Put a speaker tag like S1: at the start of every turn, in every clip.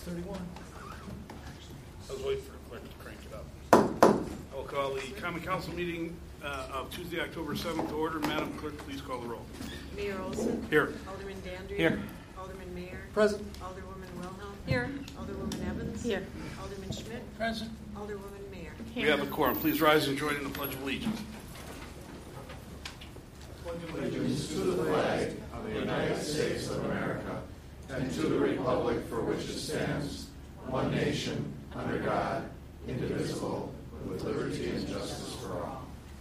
S1: 6:31.
S2: I was waiting for the clerk to crank it up. I will call the Common Council meeting of Tuesday, October 7th to order. Madam Clerk, please call the roll.
S3: Mayor Olson.
S2: Here.
S3: Alderman Dandry.
S1: Here.
S3: Alderman Mayer.
S1: Present.
S3: Alderwoman Wilhelm. Here. Alderwoman Evans.
S4: Here.
S3: Alderman Schmidt.
S1: Present.
S3: Alderwoman Mayer.
S2: We have a quorum. Please rise and join in the Pledge of Allegiance.
S5: Allegiance to the flag of the United States of America and to the republic for which it stands, one nation, under God, indivisible, with liberty and justice for all.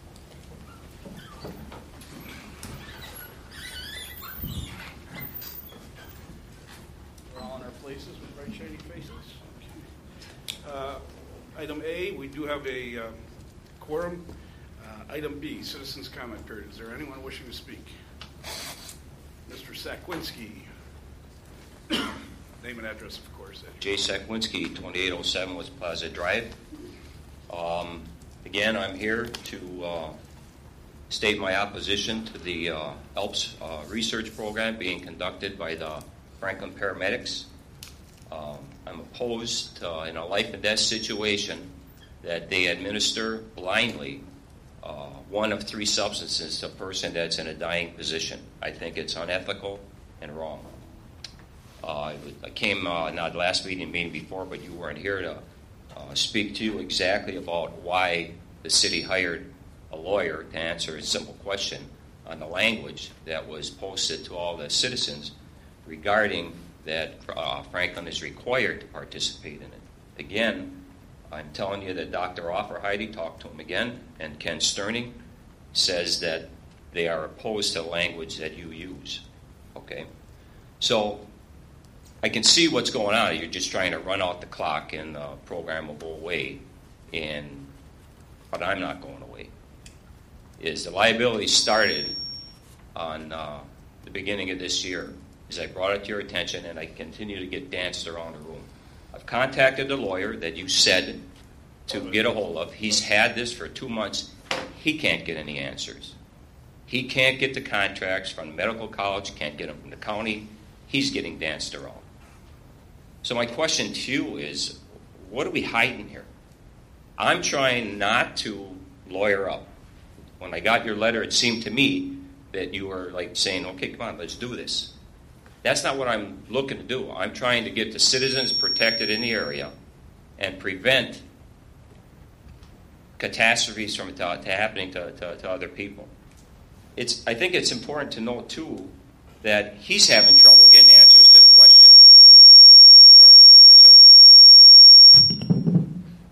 S2: We're all in our places with bright, shiny faces. Item A, we do have a quorum. Item B, citizens' comment period. Is there anyone wishing to speak? Mr. Sakwinski. Name and address, of course.
S6: Jay Sakwinski, 2807 West Plaza Drive. Again, I'm here to state my opposition to the ALPS research program being conducted by the Franklin paramedics. I'm opposed to, in a life and death situation, that they administer blindly one of three substances to a person that's in a dying position. I think it's unethical and wrong. I came not last meeting before, but you weren't here to speak to you exactly about why the city hired a lawyer to answer a simple question on the language that was posted to all the citizens regarding that Franklin is required to participate in it. Again, I'm telling you that Dr. Offerheide talked to him again, and Ken Sterning says that they are opposed to the language that you use. Okay? So I can see what's going on. You're just trying to run out the clock and the program will go away, but I'm not going away. The liability started on the beginning of this year, as I brought it to your attention, and I continue to get danced around the room. I've contacted the lawyer that you said to get a hold of. He's had this for 2 months. He can't get any answers. He can't get the contracts from the medical college, can't get them from the county. He's getting danced around. So my question to you is, what are we hiding here? I'm trying not to lawyer up. When I got your letter, it seemed to me that you were like saying, okay, come on, let's do this. That's not what I'm looking to do. I'm trying to get the citizens protected in the area and prevent catastrophes from happening to other people. I think it's important to note, too, that he's having trouble getting answers to the question.
S2: Sorry, Jay.
S6: That's right.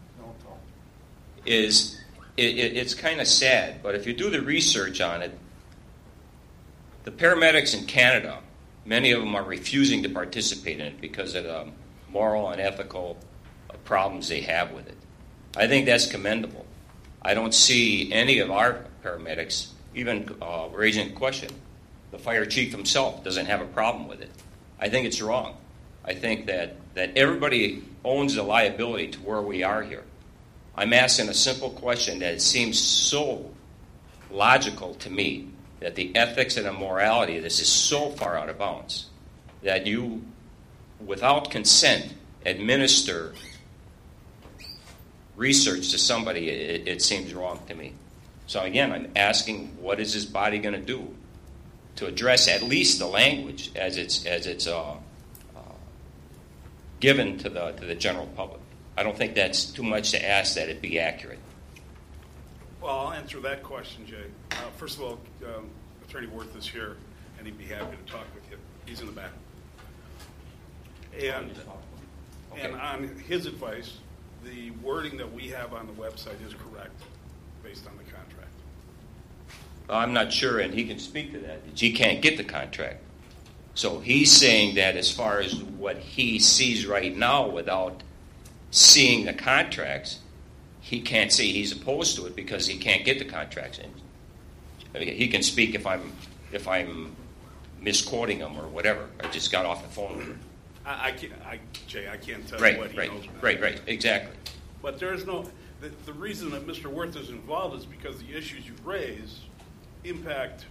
S6: It's kind of sad, but if you do the research on it, the paramedics in Canada, many of them are refusing to participate in it because of the moral and ethical problems they have with it. I think that's commendable. I don't see any of our paramedics even raising a question. The fire chief himself doesn't have a problem with it. I think it's wrong. I think that everybody owns the liability to where we are here. I'm asking a simple question that seems so logical to me, that the ethics and the morality of this is so far out of bounds that you, without consent, administer research to somebody. It seems wrong to me. So again, I'm asking, what is this body going to do to address at least the language as it's given to the general public? I don't think that's too much to ask that it be accurate.
S2: Well, I'll answer that question, Jay. First of all, Attorney Worth is here, and he'd be happy to talk with you. He's in the back. And on his advice, the wording that we have on the website is correct, based on the contract.
S6: I'm not sure, and he can speak to that. He can't get the contract. So he's saying that as far as what he sees right now without seeing the contracts, he can't say he's opposed to it because he can't get the contracts in. He can speak if I'm misquoting him or whatever. I just got off the phone with him.
S2: Jay, I can't tell
S6: Right,
S2: you what he knows.
S6: right, exactly.
S2: But there's no. The reason that Mr. Worth is involved is because the issues you've raised impact.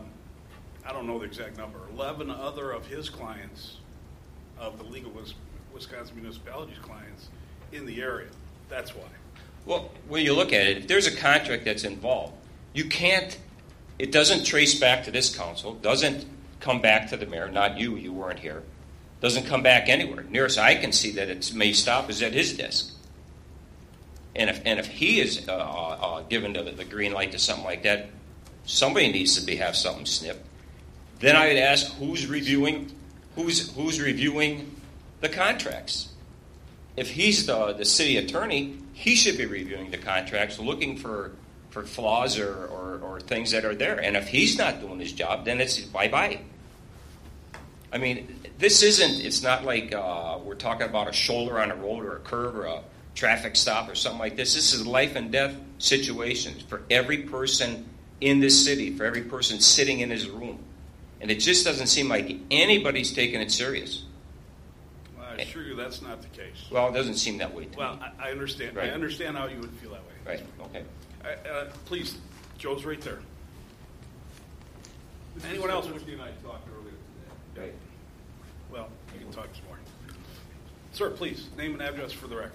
S2: I don't know the exact number. 11 other of his clients of the legal Wisconsin Municipalities clients in the area. That's why.
S6: Well, when you look at it, if there's a contract that's involved, you can't, it doesn't trace back to this council, doesn't come back to the mayor, not you, you weren't here, doesn't come back anywhere. Nearest I can see that it may stop is at his desk. And if he is given the green light to something like that, somebody needs to have something snipped. Then I would ask who's reviewing the contracts. If he's the city attorney, he should be reviewing the contracts, looking for flaws or things that are there. And if he's not doing his job, then it's bye-bye. I mean, it's not like we're talking about a shoulder on a road or a curve or a traffic stop or something like this. This is life and death situations for every person in this city, for every person sitting in his room. And it just doesn't seem like anybody's taking it serious.
S2: Well, I assure you that's not the case.
S6: Well, it doesn't seem that way to me.
S2: Well, I understand.
S6: Right.
S2: I understand how you would feel that way.
S6: Right, okay.
S2: Please, Joe's right there. Anyone else?
S1: Christie and I talked earlier today.
S6: Right.
S2: Well, you can talk some more. Sir, please, name and address for the record.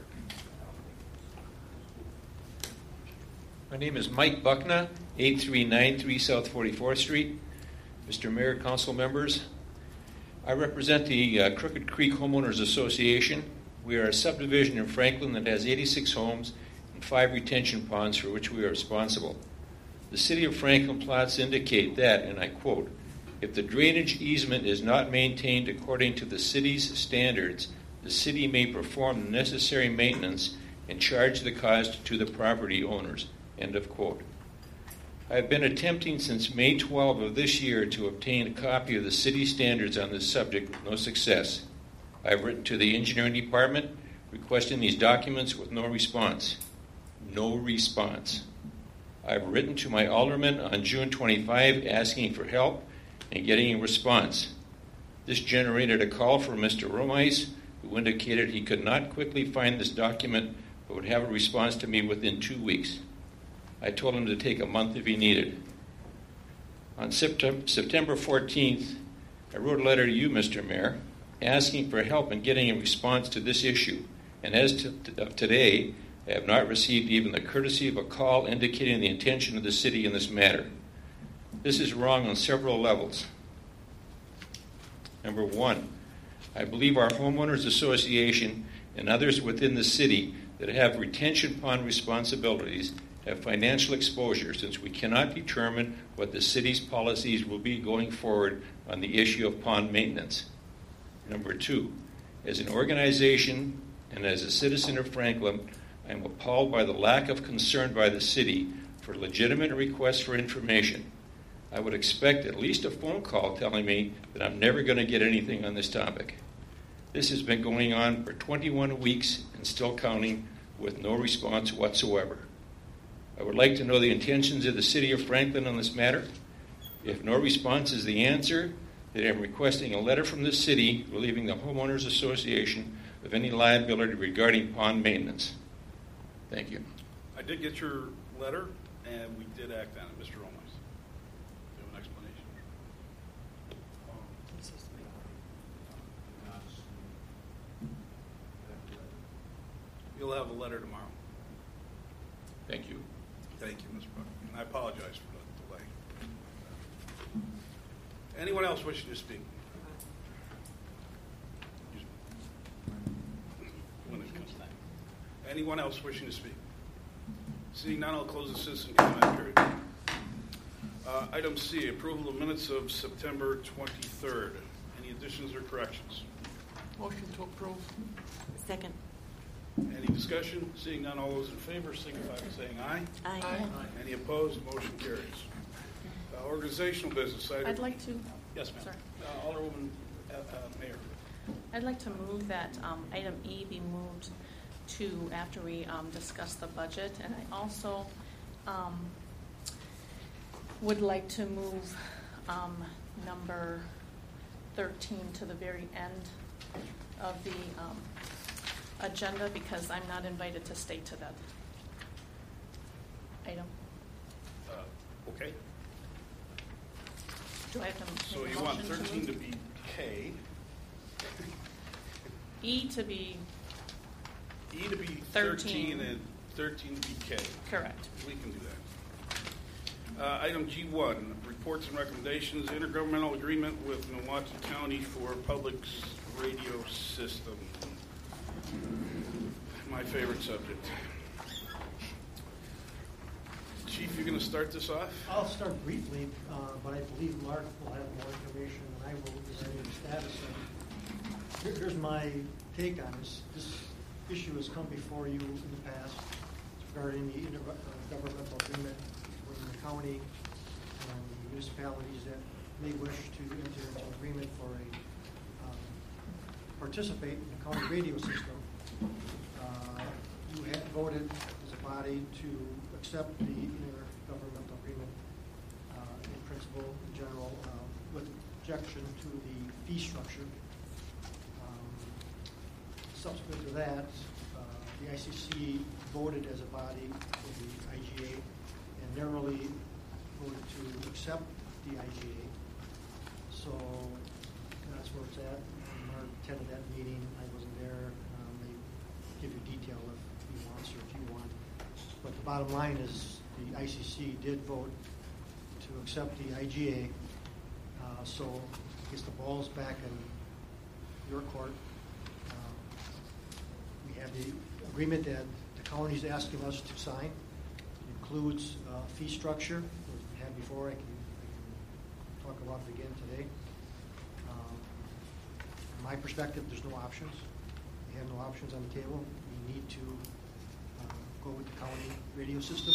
S1: My name is Mike Buckna, 8393 South 44th Street. Mr. Mayor, council members, I represent the Crooked Creek Homeowners Association. We are a subdivision in Franklin that has 86 homes and 5 retention ponds for which we are responsible. The City of Franklin plots indicate that, and I quote, if the drainage easement is not maintained according to the city's standards, the city may perform the necessary maintenance and charge the cost to the property owners. End of quote. I have been attempting since May 12 of this year to obtain a copy of the city standards on this subject with no success. I have written to the engineering department requesting these documents with no response. No response. I have written to my alderman on June 25 asking for help and getting a response. This generated a call from Mr. Romeis, who indicated he could not quickly find this document but would have a response to me within 2 weeks. I told him to take a month if he needed. On September 14th, I wrote a letter to you, Mr. Mayor, asking for help in getting a response to this issue. And as of today, I have not received even the courtesy of a call indicating the intention of the city in this matter. This is wrong on several levels. Number one, I believe our homeowners association and others within the city that have retention pond responsibilities have financial exposure, since we cannot determine what the city's policies will be going forward on the issue of pond maintenance. Number two, as an organization and as a citizen of Franklin, I am appalled by the lack of concern by the city for legitimate requests for information. I would expect at least a phone call telling me that I'm never going to get anything on this topic. This has been going on for 21 weeks and still counting, with no response whatsoever. I would like to know the intentions of the City of Franklin on this matter. If no response is the answer, then I'm requesting a letter from the city relieving the Homeowners Association of any liability regarding pond maintenance. Thank you.
S2: I did get your letter, and we did act on it. Mr. Romeis, do you have an explanation? You'll have a letter tomorrow.
S1: Thank you.
S2: Thank you, Mr. Buck. And I apologize for the delay. Anyone else wishing to speak? When it comes time. Anyone else wishing to speak? Seeing none, I'll close the citizen comment period. Item C, approval of minutes of September 23rd. Any additions or corrections?
S4: Motion to approve.
S3: Second.
S2: Any discussion? Seeing none, all those in favor signify by saying aye.
S3: Aye.
S2: Any opposed? Motion carries. Organizational business.
S4: I'd like to.
S2: Yes, ma'am.
S4: Sorry.
S2: Alderwoman Mayor.
S4: I'd like to move that item E be moved to after we discuss the budget, and I also would like to move number 13 to the very end of the agenda, because I'm not invited to stay to that item.
S2: Okay.
S4: Do I have to
S2: So
S4: make a
S2: you want
S4: motion
S2: 13
S4: move?
S2: to be K.
S4: E to be
S2: E to be
S4: 13.
S2: 13 and 13 to be K.
S4: correct.
S2: We can do that. Item G1, reports and recommendations, intergovernmental agreement with Milwaukee County for public radio system. My favorite subject. Chief, you're going to start this off?
S7: I'll start briefly, but I believe Mark will have more information than I will regarding the status of it. Here's my take on this. This issue has come before you in the past regarding the intergovernmental agreement between the county and the municipalities that may wish to enter into an agreement for a participate in the county radio system. You had voted as a body to accept the intergovernmental agreement in principle, in general, with objection to the fee structure. Subsequent to that, the ICC voted as a body for the IGA and narrowly voted to accept the IGA. So that's where it's at. Mark attended that meeting. I wasn't there. They give you detail if he wants or if you want. But the bottom line is the ICC did vote to accept the IGA. So I guess the ball's back in your court. We have the agreement that the county is asking us to sign. It includes fee structure, as we had before. I can talk about it again today. From my perspective, there's no options. We have no options on the table. We need to go with the county radio system.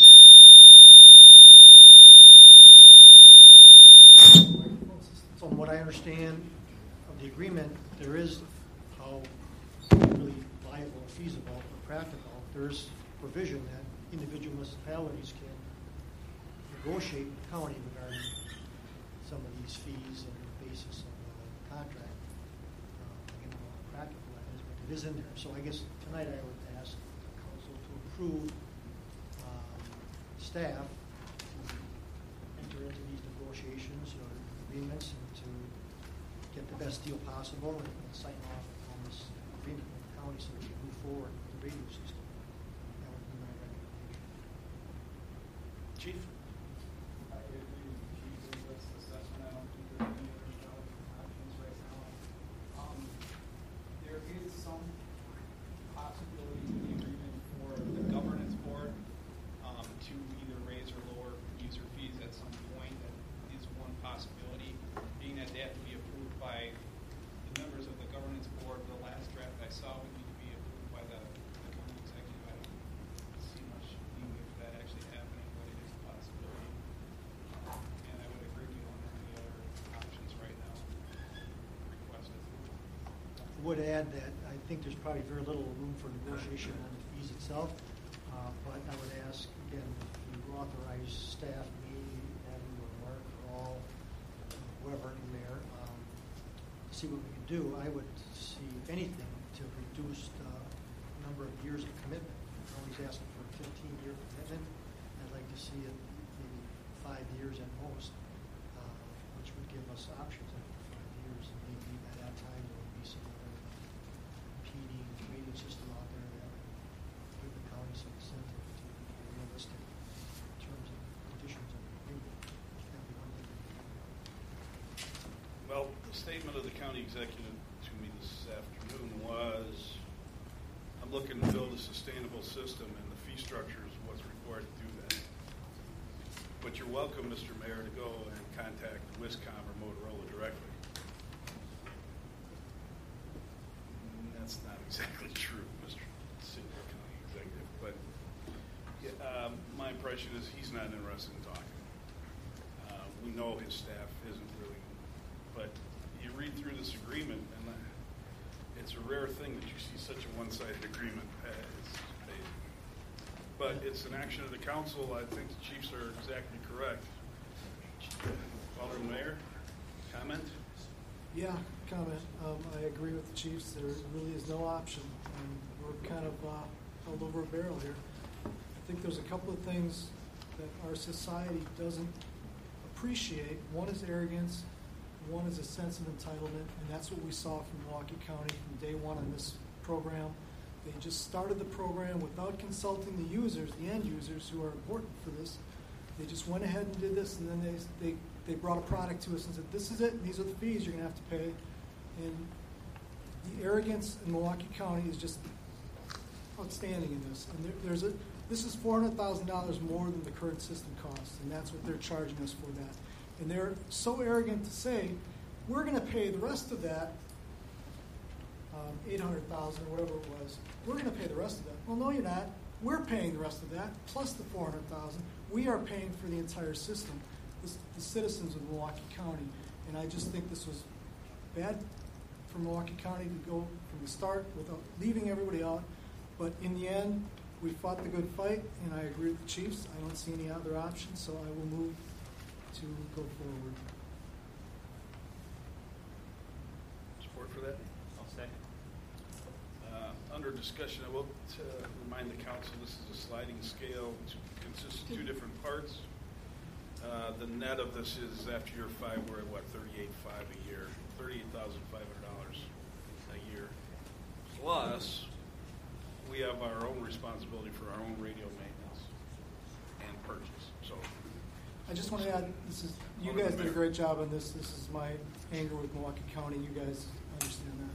S7: From what I understand of the agreement, there is how really viable, feasible, or practical. There is provision that individual municipalities can negotiate with the county regarding some of these fees and the basis of the contract. I don't know how practical that is, but it is in there. So I guess tonight I would ask the council to approve staff to enter into these negotiations or agreements and to get the best deal possible and sign off on this agreement with the county so we can move forward with the radio system. That would be my recommendation.
S2: Chief?
S8: I agree with Chief Lewis' assessment. I don't think there are any other options right now. There is some possibility in the agreement for the governance board to either raise or lower user fees at some point. That is one possibility. Being that they have to be approved by the members of the governance board, the last draft I saw would need to be approved by the county executive. I don't see much leeway for that actually happening, but it is a possibility. And I would agree we don't have any other options right now requested.
S7: I would add that I think there's probably very little room for negotiation on the fees itself, but I would ask, again, if you authorize staff, me, and or Mark, or all, whoever in there, to see what we can do. I would see anything to reduce the number of years of commitment. The county's asking for a 15-year commitment. I'd like to see it maybe 5 years at most, which would give us options after 5 years. Maybe by that time there would be some other competing radio system out there that would give the county some incentive to be realistic in terms of conditions of the agreement. That'd be one thing.
S2: Well, the statement of the county executive to me this afternoon was, I'm looking to build a sustainable system, and the fee structure is what's required to do that. But you're welcome, Mr. Mayor, to go and contact Wiscom or Motorola directly. That's not exactly true, Mr. Senior County Executive, but my impression is he's not interested in talking. We know his staff isn't really, but you read through this agreement, and it's a rare thing that you see such a one-sided agreement. But it's an action of the council. I think the chiefs are exactly correct. Alderman Mayor, comment?
S9: Yeah, comment. I agree with the chiefs. There really is no option, and we're kind of held over a barrel here. I think there's a couple of things that our society doesn't appreciate. One is arrogance, One is a sense of entitlement, and that's what we saw from Milwaukee County from day one on this program. They just started the program without consulting the users, the end users who are important for this. They just went ahead and did this, and then they brought a product to us and said, this is it, and these are the fees you're going to have to pay. And the arrogance in Milwaukee County is just outstanding in this. And this is $400,000 more than the current system costs, and that's what they're charging us for that. And they're so arrogant to say, we're going to pay the rest of that, $800,000 or whatever it was. We're going to pay the rest of that. Well, no, you're not. We're paying the rest of that, plus the $400,000. We are paying for the entire system, the citizens of Milwaukee County. And I just think this was bad for Milwaukee County to go from the start without leaving everybody out. But in the end, we fought the good fight, and I agree with the Chiefs. I don't see any other options, so I will move to go forward.
S2: Support for that?
S10: I'll second.
S2: Under discussion, I will remind the council this is a sliding scale. It consists of two different parts. The net of this is after year 5, we're at what, $38,500 a year, $38,500 a year. Plus, we have our own responsibility for our own radio maintenance and purchase. So,
S9: I just want to add, you guys did a great job on this. This is my anger with Milwaukee County. You guys understand that.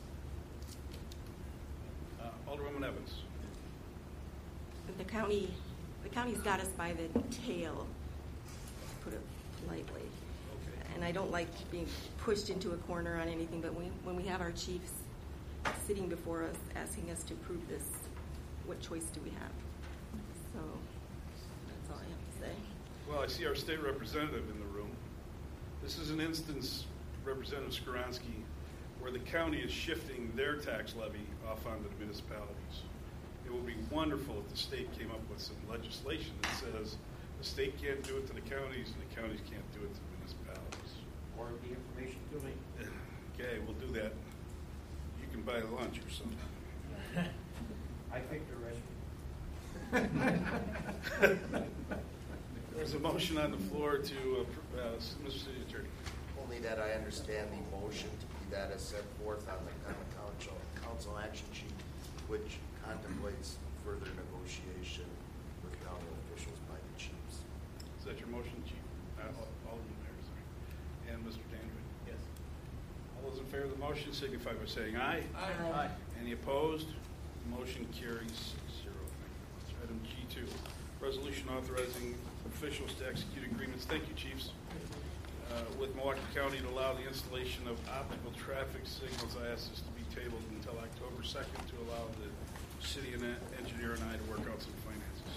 S2: Alderwoman Evans.
S11: The county's got us by the tail, to put it politely.
S2: Okay.
S11: And I don't like being pushed into a corner on anything, but when we have our chiefs sitting before us asking us to prove this, what choice do we have? So that's all I have to say.
S2: Well, I see our state representative in the room. This is an instance, Representative Skowronski, where the county is shifting their tax levy off onto the municipalities. It would be wonderful if the state came up with some legislation that says the state can't do it to the counties and the counties can't do it to the municipalities.
S10: Or the information to me.
S2: Okay, we'll do that. You can buy lunch or something.
S10: I picked the recipe.
S2: There's a motion on the floor to, Mr. City Attorney.
S5: Only that I understand the motion to be that as set forth on the common council action sheet, which contemplates further negotiation with county officials by the chiefs.
S2: Is that your motion, Chief? Alderman Mayor, sorry. And Mr. Dandridge?
S10: Yes.
S2: All those in favor of the motion signify by saying aye.
S10: Aye.
S2: Any opposed? Motion carries 6-0. Thank you very much. Item G2, resolution authorizing officials to execute agreements. Thank you, Chiefs. With Milwaukee County to allow the installation of optical traffic signals. I asked this to be tabled until October 2nd to allow the city and engineer and I to work out some finances.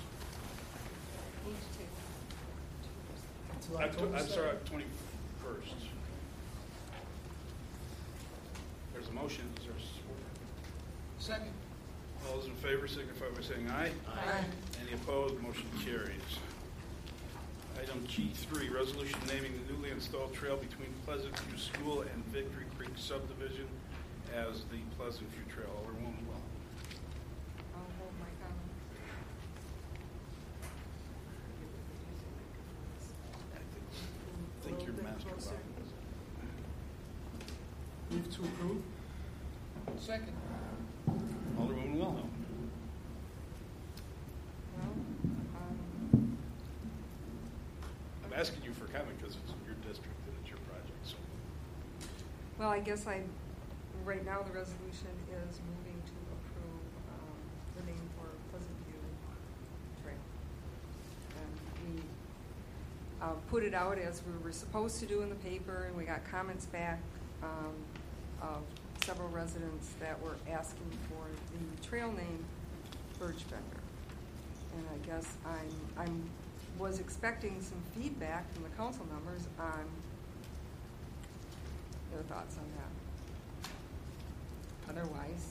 S2: I'm sorry, 21st. There's a motion. Is there a support?
S10: Second.
S2: All those in favor signify by saying aye.
S11: Aye.
S2: Any opposed? Motion carries. Item G3, resolution naming the newly installed trail between Pleasant View School and Victory Creek subdivision as the Pleasant View Trail. Alderwoman Well.
S3: I'll hold my comment.
S2: I think your master
S3: Closer.
S9: Move to approve.
S10: Second.
S2: Alderwoman Wilhelm.
S3: Well,
S2: I'm asking you for comment because it's your district and it's your project. So,
S3: well, I guess right now the resolution is moving to approve the name for Pleasant View Trail. And we put it out as we were supposed to do in the paper, and we got comments back of several residents that were asking for the trail name Birch Bender. And I guess I was expecting some feedback from the council members on their thoughts on that. Otherwise,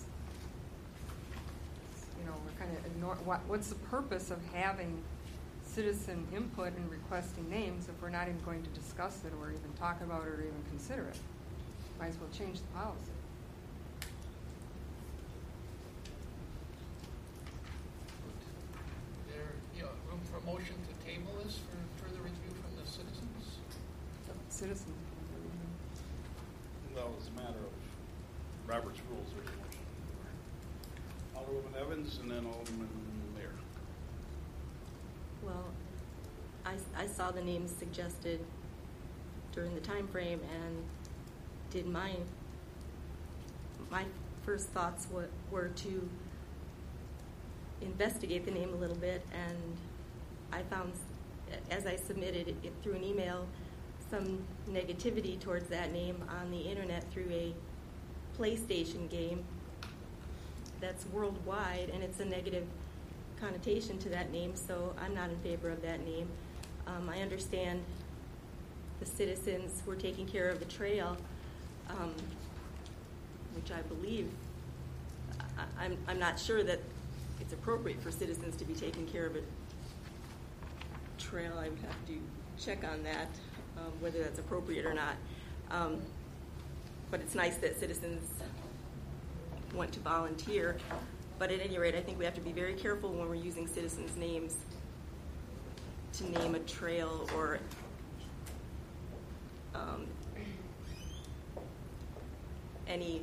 S3: we're kind of ignoring what's the purpose of having citizen input and requesting names if we're not even going to discuss it or even talk about it or even consider it. Might as well change the policy.
S10: Room for a motion to table this for further review from the citizens?
S3: Citizens.
S2: Robert's rules, there's a motion. Alderwoman Evans and then Alderman Mayor.
S11: Well, I saw the names suggested during the time frame and did my first thoughts were to investigate the name a little bit, and I found, as I submitted it through an email, some negativity towards that name on the internet through a PlayStation game that's worldwide, and it's a negative connotation to that name, so I'm not in favor of that name. I understand the citizens were taking care of the trail, which I believe, I'm not sure that it's appropriate for citizens to be taking care of a trail. I would have to check on that, whether that's appropriate or not. But it's nice that citizens want to volunteer. But at any rate, I think we have to be very careful when we're using citizens' names to name a trail or any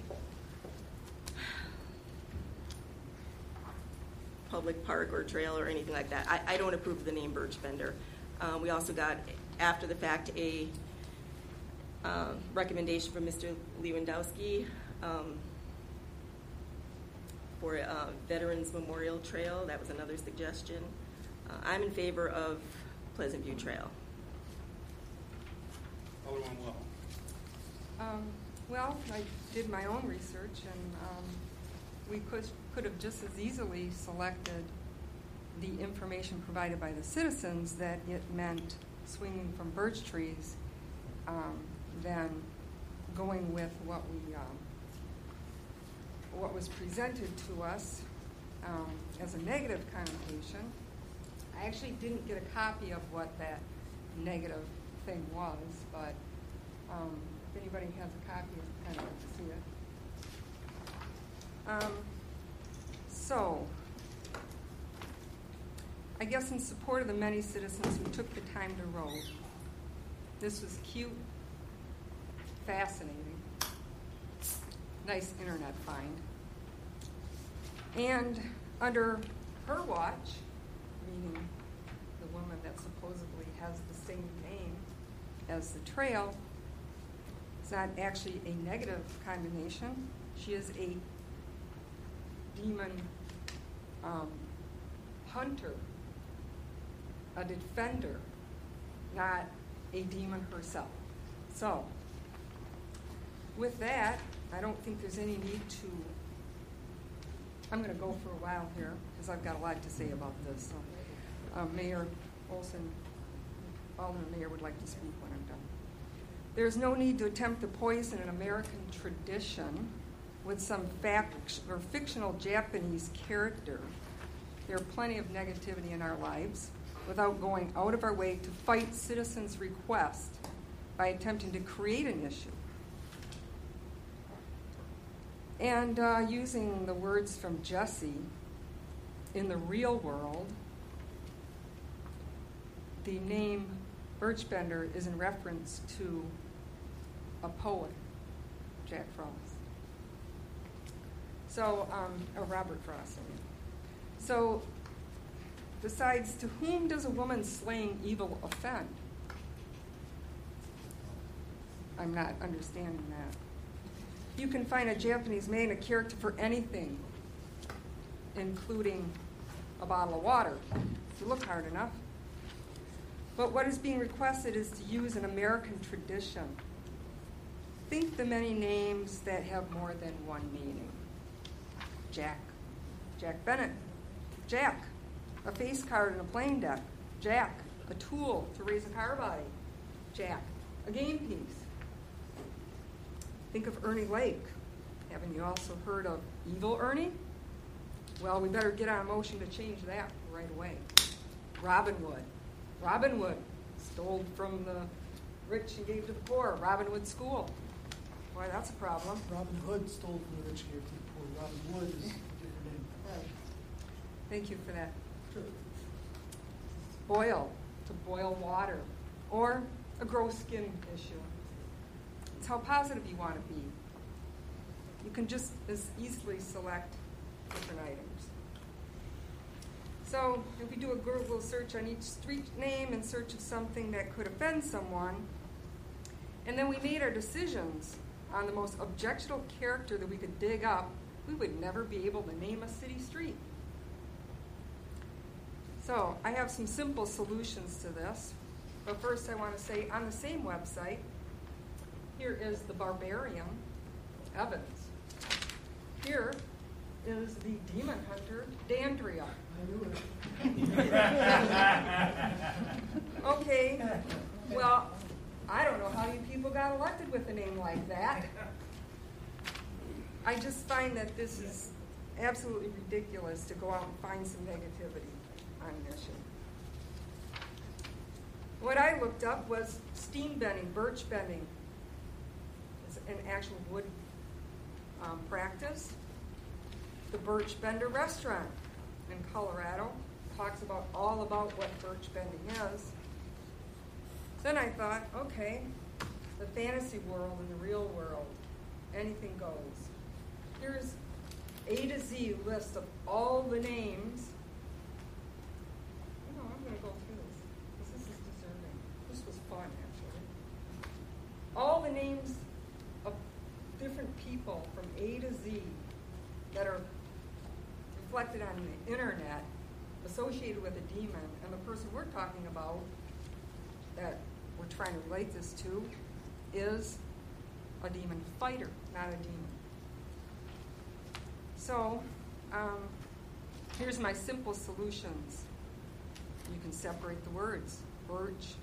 S11: public park or trail or anything like that. I don't approve of the name Birch Bender. We also got, after the fact, a recommendation from Mr. Lewandowski for a Veterans Memorial Trail. That was another suggestion. I'm in favor of Pleasant View Trail.
S2: Alderwoman Well.
S3: Well, I did my own research, and we could have just as easily selected the information provided by the citizens that it meant swinging from birch trees than going with what was presented to us as a negative connotation. I actually didn't get a copy of what that negative thing was, but if anybody has a copy, I'd kind of like to see it. So, I guess in support of the many citizens who took the time to row, this was cute, fascinating, nice internet find. And under her watch, meaning the woman that supposedly has the same name as the trail, it's not actually a negative condemnation. She is a demon hunter, a defender, not a demon herself. So, with that, I don't think there's any need to. I'm going to go for a while here because I've got a lot to say about this. So, Mayor Olson, Alderman Mayor would like to speak when I'm done. There's no need to attempt to poison an American tradition with some fact or fictional Japanese character. There are plenty of negativity in our lives without going out of our way to fight citizens' request by attempting to create an issue. And using the words from Jesse, in the real world, the name Birch Bender is in reference to a poet, Jack Frost. So, Robert Frost. So, besides, to whom does a woman slaying evil offend? I'm not understanding that. You can find a Japanese man a character for anything, including a bottle of water, if you look hard enough. But what is being requested is to use an American tradition. Think the many names that have more than one meaning. Jack Bennett, Jack, a face card in a playing deck, Jack, a tool to raise a car body, Jack, a game piece. Think of Ernie Lake. Haven't you also heard of Evil Ernie? Well, we better get on a motion to change that right away. Robin Wood stole from the rich and gave to the poor. Robin Hood School. Boy, that's a problem.
S9: Robin Hood stole from the rich and gave to the poor. Robin Wood is a different name.
S3: Right. Thank you for that.
S9: Sure.
S3: Boil, to boil water, or a gross skin issue. It's how positive you want to be. You can just as easily select different items. So if we do a Google search on each street name in search of something that could offend someone, and then we made our decisions on the most objectionable character that we could dig up, we would never be able to name a city street. So I have some simple solutions to this. But first I want to say on the same website, here is the Barbarian, Evans. Here is the Demon Hunter, Dandria.
S9: I knew it.
S3: Okay, well, I don't know how you people got elected with a name like that. I just find that this is absolutely ridiculous to go out and find some negativity on an issue. What I looked up was steam bending, birch bending. It's an actual wood practice. The Birch Bender Restaurant in Colorado talks about all about what birch bending is. Then I thought, okay, the fantasy world and the real world, anything goes. Here's A to Z list of all the names. You know, I'm going to go through this because this is deserving. This was fun, actually. All the names of different people from A to Z that are reflected on the internet associated with a demon, and the person we're talking about that we're trying to relate this to is a demon fighter, not a demon. So here's my simple solutions. You can separate the words, birch,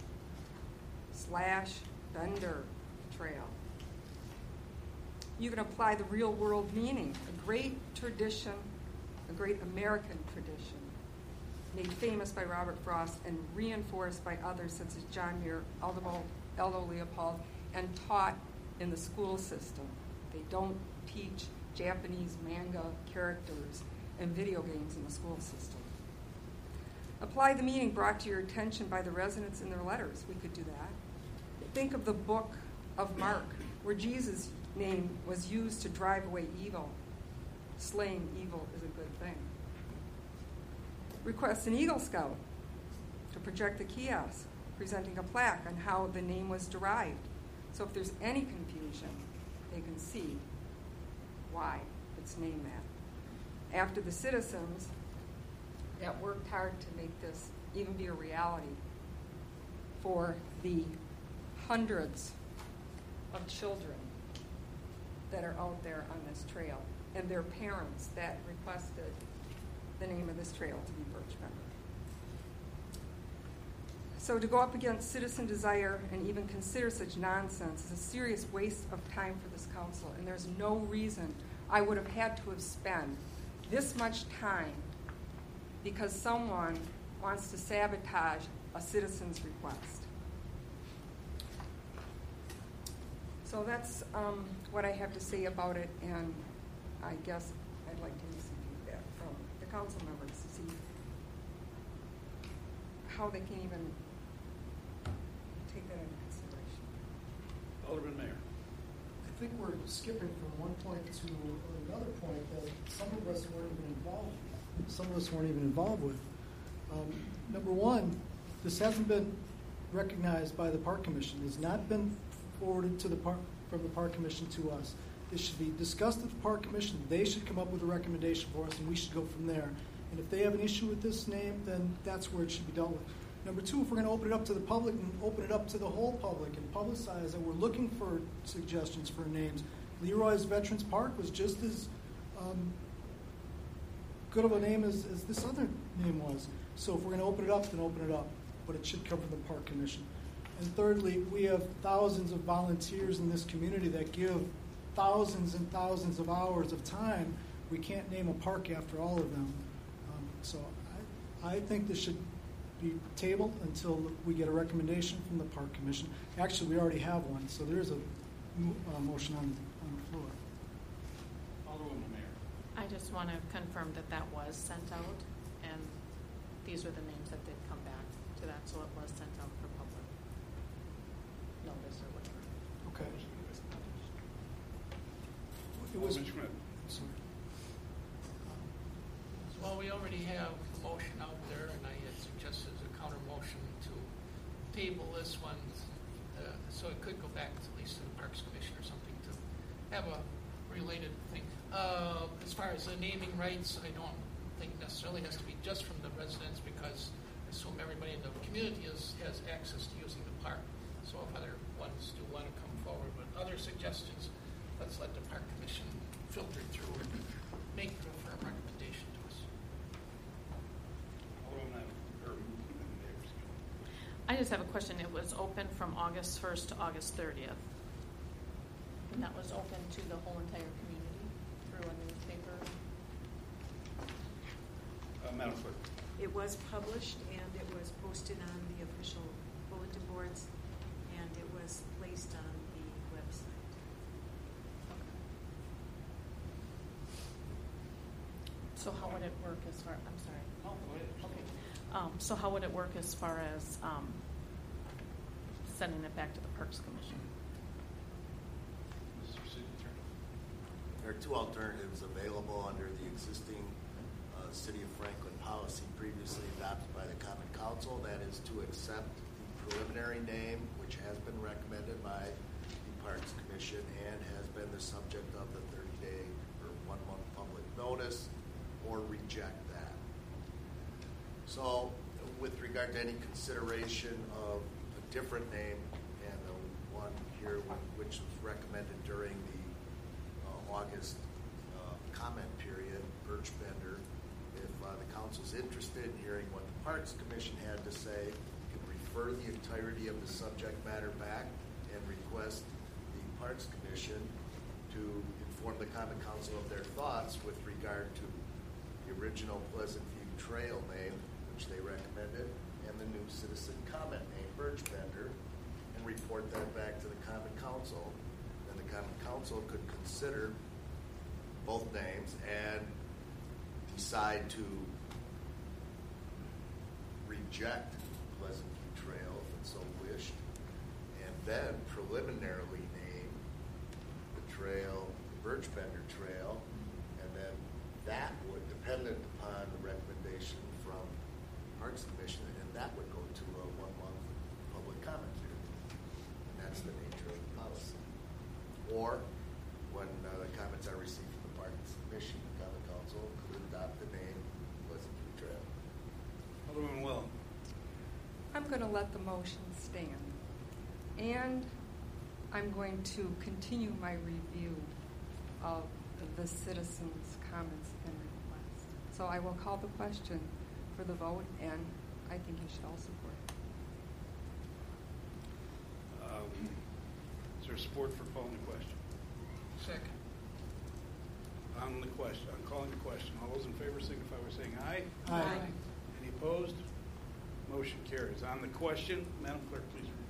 S3: / bender, trail. You can apply the real world meaning, a great tradition, a great American tradition, made famous by Robert Frost and reinforced by others such as John Muir, Aldo Leopold, and taught in the school system. They don't teach Japanese manga characters and video games in the school system. Apply the meaning brought to your attention by the residents in their letters. We could do that. Think of the book of Mark, where Jesus' name was used to drive away evil. Slaying evil is a good thing. Request an Eagle Scout to project the kiosk, presenting a plaque on how the name was derived. So if there's any confusion, they can see why it's named that. After the citizens that worked hard to make this even be a reality for the hundreds of children that are out there on this trail and their parents that requested the name of this trail to be Birch Bender. So to go up against citizen desire and even consider such nonsense is a serious waste of time for this council, and there's no reason I would have had to have spent this much time because someone wants to sabotage a citizen's request. So that's what I have to say about it, and I guess I'd like to hear some feedback from the council members to see how they can even take that into consideration.
S2: Alderman Mayor.
S9: I think we're skipping from one point to another point that some of us weren't even involved with. Number one, this hasn't been recognized by the Park Commission. It's not been forwarded from the Park Commission to us. This should be discussed at the Park Commission. They should come up with a recommendation for us, and we should go from there. And if they have an issue with this name, then that's where it should be dealt with. Number two, if we're going to open it up to the public and open it up to the whole public and publicize that we're looking for suggestions for names, Leroy's Veterans Park was just as good of a name as this other name was. So if we're going to open it up, then open it up. But it should come from the Park Commission. And thirdly, we have thousands of volunteers in this community that give thousands and thousands of hours of time. We can't name a park after all of them. So I think this should be tabled until we get a recommendation from the Park Commission. Actually, we already have one, so there is a motion on the floor.
S2: Alderwoman Mayor.
S4: I just want to confirm that that was sent out, and these are the names that did come back to that, so it was sent out for public notice or whatever.
S9: Okay. It was,
S2: Alderman Schmidt.
S9: sorry.
S10: Well, we already have a motion out there, and I had suggested a counter motion to table this one, so it could go back at least to the Parks Commission or something to have a related thing. As far as the naming rights, I don't think necessarily has to be just from the residents, because I assume everybody in the community has access to using the park. So if other ones do want to come forward with other suggestions, let's let the Park Commission filter through and make a firm recommendation to us.
S2: Alderman Davis.
S4: I just have a question. It was open from August 1st to August 30th. And that was open to the whole entire community through a newspaper.
S2: Madam Clerk.
S12: It was published and it was posted on the official bulletin boards and it was placed on the website.
S4: So how would it work as far, I'm sorry.
S2: No, go ahead.
S4: Okay. So how would it work as far as sending it back to the Parks Commission?
S2: Mr. City Attorney.
S5: There are two alternatives available under the existing City of Franklin policy previously adopted by the Common Council. That is to accept the preliminary name, which has been recommended by the Parks Commission and has been the subject of the 30-day or 1-month public notice, or reject that. So with regard to any consideration of a different name, and the one here which was recommended during the August comment period, Birch Bender, if the council's interested in hearing what the Parks Commission had to say, you can refer the entirety of the subject matter back and request the Parks Commission to inform the Common Council of their thoughts with regard to the original Pleasant View Trail name, which they recommended, and the new citizen comment name, Birch Bender, and report that back to the Common Council. Then the Common Council could consider both names and decide to reject Pleasant View Trail if it so wished, and then preliminarily name the trail the Birch Bender Trail, and then that would, dependent upon the recommendation from Parks Commission, and that would go to a 1-month public comment period. And that's the nature of the policy. Or when the comments are received from the Parks Commission, the Common Council could adopt the name Pleasant View Trail.
S2: Alderman Will.
S3: I'm going to let the motion stand. And I'm going to continue my review of the citizens' comments and requests. So I will call the question for the vote, and I think you should all support it.
S2: Is there support for calling the question?
S10: Second.
S2: On the question, on calling the question, all those in favor signify by saying aye.
S9: Aye.
S2: Any opposed? Motion carries. On the question, Madam Clerk, please read.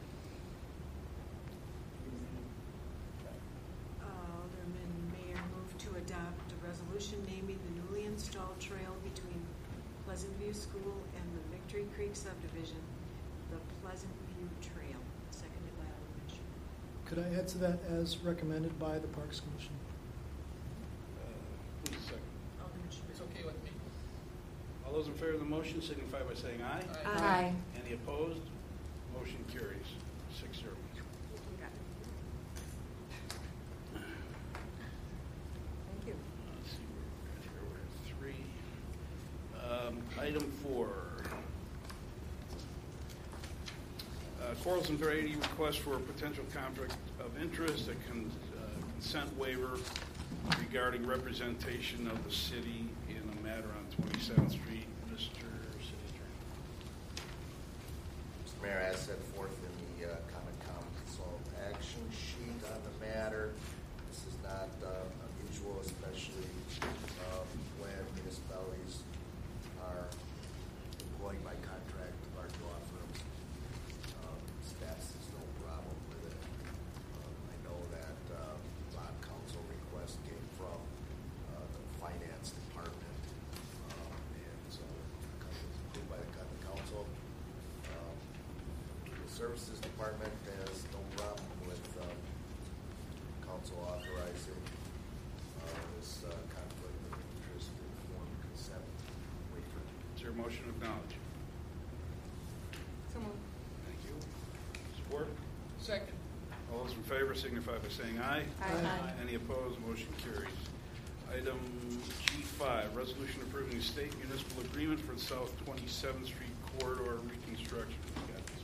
S12: Alderman Mayor moved to adopt a resolution naming the newly installed trail between Pleasant View School and the Victory Creek subdivision, the Pleasant View Trail, seconded by Alderman Schmidt.
S9: Could I add to that as recommended by the Parks Commission?
S2: Please second.
S12: Alderman Schmidt.
S10: It's okay with me.
S2: All those in favor of the motion signify by saying aye.
S10: Aye.
S2: Any opposed? Motion carries 6-0.
S3: Thank you.
S2: Let's see where we're at here. We're at 3. Item 4. Quarles and Brady request for a potential conflict of interest, a consent waiver regarding representation of the city in a matter on 27th Street. Mr. City Attorney.
S5: Mr. Mayor, as set forth in the Common Council action sheet on the matter, this is not unusual, especially when municipalities are employed by contract large law firms. Staff has no problem with it. I know that bond council request came from the finance department, and so it was approved by the Common Council. The services department has no problem with council authorizing
S2: motion to acknowledge?
S3: So moved.
S2: Thank you. Support?
S10: Second.
S2: All those in favor signify by saying aye.
S3: Aye.
S2: Any opposed? Motion carries. Item G5, resolution approving state municipal agreement for the South 27th Street corridor reconstruction. You got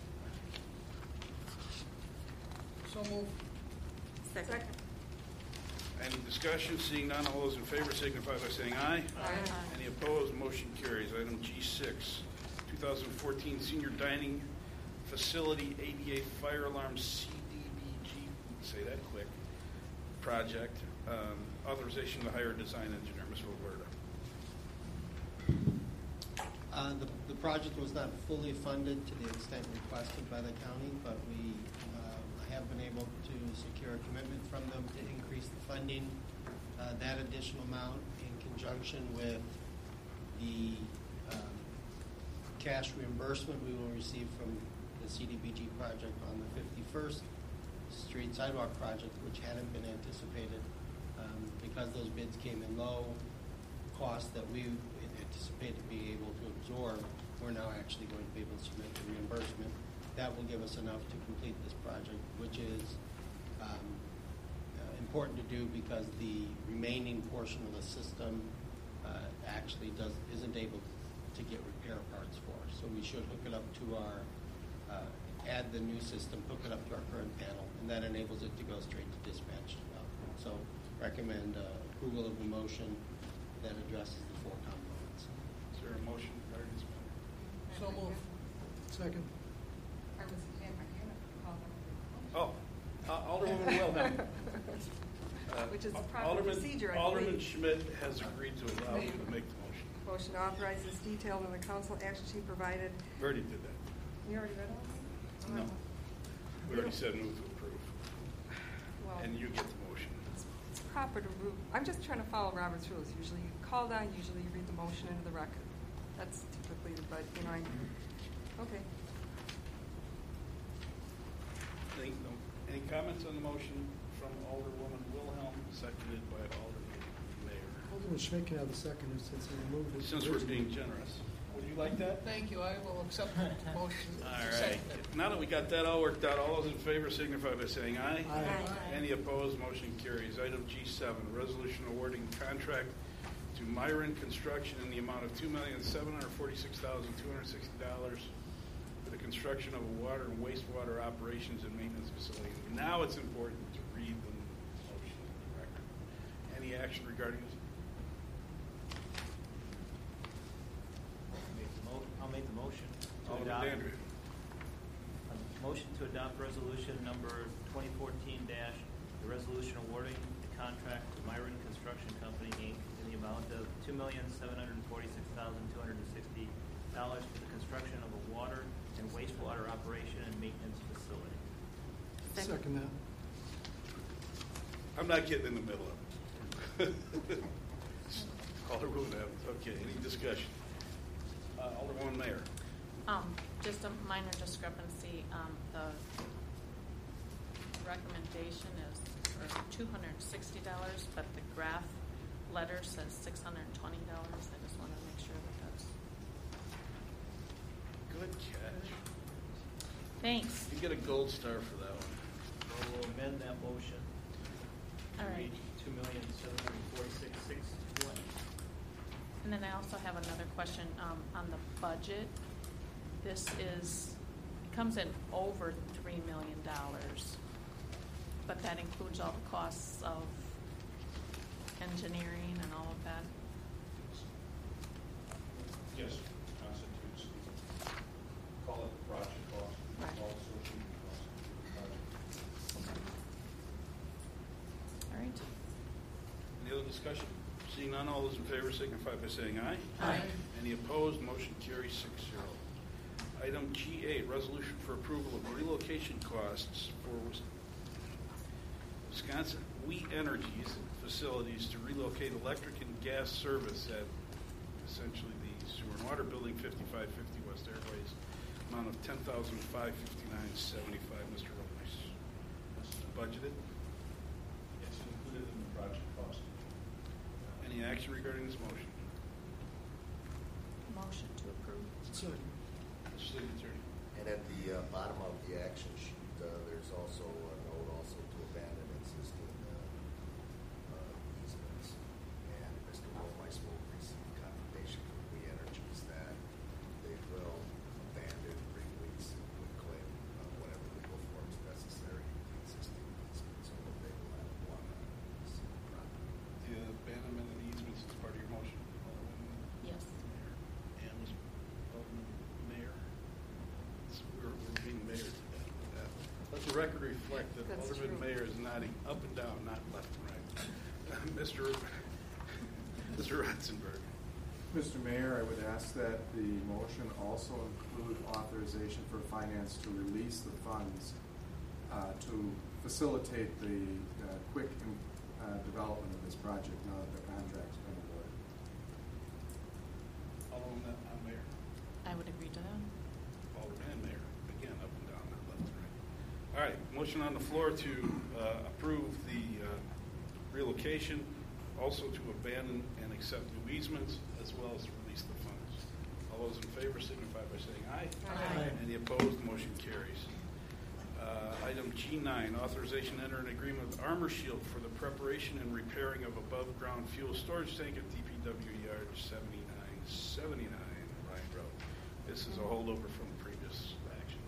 S2: this.
S10: So move.
S3: Second.
S2: Any discussion? Seeing none, all those in favor signify by saying aye.
S3: Aye.
S2: Any opposed? Motion carries. Item G6, 2014 Senior Dining Facility ADA Fire Alarm CDBG, say that quick, project. Authorization to hire a design engineer. Ms. Roberta.
S13: The project was not fully funded to the extent requested by the county, but we have been able to secure a commitment from them to increase the funding. That additional amount, in conjunction with the cash reimbursement we will receive from the CDBG project on the 51st Street Sidewalk project, which hadn't been anticipated because those bids came in low, costs that we anticipated being able to absorb, we're now actually going to be able to submit the reimbursement. That will give us enough to complete this project, which is important to do because the remaining portion of the system actually isn't able to get repair parts for. So we should hook it up to our, add the new system, hook it up to our current panel, and that enables it to go straight to dispatch as well. So recommend approval of the motion that addresses the four components.
S2: Is there a motion regarding this matter?
S10: So move.
S9: Second.
S3: I was in my hand.
S2: Oh, Alderwoman Wilhelm.
S3: Which is the proper procedure, I
S2: Alderman
S3: believe.
S2: Schmidt has agreed to allow you to make the motion.
S3: Motion to authorize is detailed in the council action sheet provided.
S2: We already did that.
S3: You already read all of
S2: No.
S3: them?
S2: We already said move to approve.
S3: Well,
S2: And you get the motion.
S3: it's proper to move. I'm just trying to follow Robert's rules. Usually you call down, usually you read the motion into the record. That's typically, but, you know, okay.
S2: Any comments on the motion from Alderwoman Wilhelm, seconded by Alderman Mayor?
S9: Alderman Schmidt can have the second since he removed it.
S2: Since we're being generous. Would you like that?
S10: Thank you. I will accept the motion.
S2: All right. Now that we got that all worked out, all those in favor signify by saying aye.
S9: Aye.
S2: Any opposed? Motion carries. Item G7, resolution awarding contract to Myron Construction in the amount of $2,746,260 for the construction of a water and wastewater operations and maintenance facility. Now it's important to read the motion in the record. Any action regarding this?
S14: I'll make the motion to
S2: Alderman
S14: adopt.
S2: Dandridge.
S14: Motion to adopt resolution number 2014- the resolution awarding the contract to Myron Construction Company, Inc. in the amount of $2,746,260 for the construction of a water and wastewater operation and maintenance facility.
S9: Second that.
S2: I'm not getting in the middle of it. Alderwoman Evans. Okay, any discussion? Alderwoman Mayor.
S4: Just a minor discrepancy. The recommendation is for $260, but the graph letter says $620. I just want to make sure that that's...
S2: Good catch.
S4: Thanks.
S2: You get a gold star for that one.
S14: We'll amend that motion.
S4: All right.
S14: $2,746,620.
S4: And then I also have another question on the budget. This comes in over $3 million, but that includes all the costs of engineering and all of that.
S1: Yes, constitutes, call it the project cost,
S4: Right.
S1: also the project.
S4: All right.
S2: Any other discussion? Seeing none, all those in favor signify by saying aye.
S10: Aye.
S2: Any opposed? Motion carries 6-0. Item G8, resolution for approval of relocation costs for Wisconsin We Energies facilities to relocate electric and gas service at essentially the sewer and water building, 5550 West Airways, amount of $10,559.75. Mr. Robles. Budgeted.
S1: It's included in the project cost.
S2: Any action regarding this motion?
S4: motion to approve.
S9: Second.
S2: City Attorney.
S5: And at the bottom of the action sheet, there's also a note also to abandon existing easements. And Mr. Wolfweiss will receive confirmation from We Energies that they will abandon, release, and claim whatever legal forms necessary to the existing easements. So they will have one property.
S2: The abandonment of the easements is part of your motion.
S4: Yes.
S2: And Ms. Mayor. We're being mayor today. Let the record reflect that
S3: That's
S2: Alderman
S3: true.
S2: Mayor is nodding up and down, not left and right. Mr. Ratzenberg.
S15: Mr. Mayor, I would ask that the motion also include authorization for finance to release the funds to facilitate the quick development of this project now that the contract's been awarded.
S2: Alderman Mayor.
S4: I would agree to that.
S2: Alderman Mayor. Again, up and down, not left and right. All right, motion on the floor to approve the relocation, also to abandon and accept new easements, as well as to release the funds. All those in favor signify by saying aye.
S3: Aye.
S2: Any opposed? Motion carries. Item G9, authorization to enter an agreement with Armor Shield for the preparation and repairing of above-ground fuel storage tank at DPW Yard 7979 Ryan Road. This is a holdover from the previous action.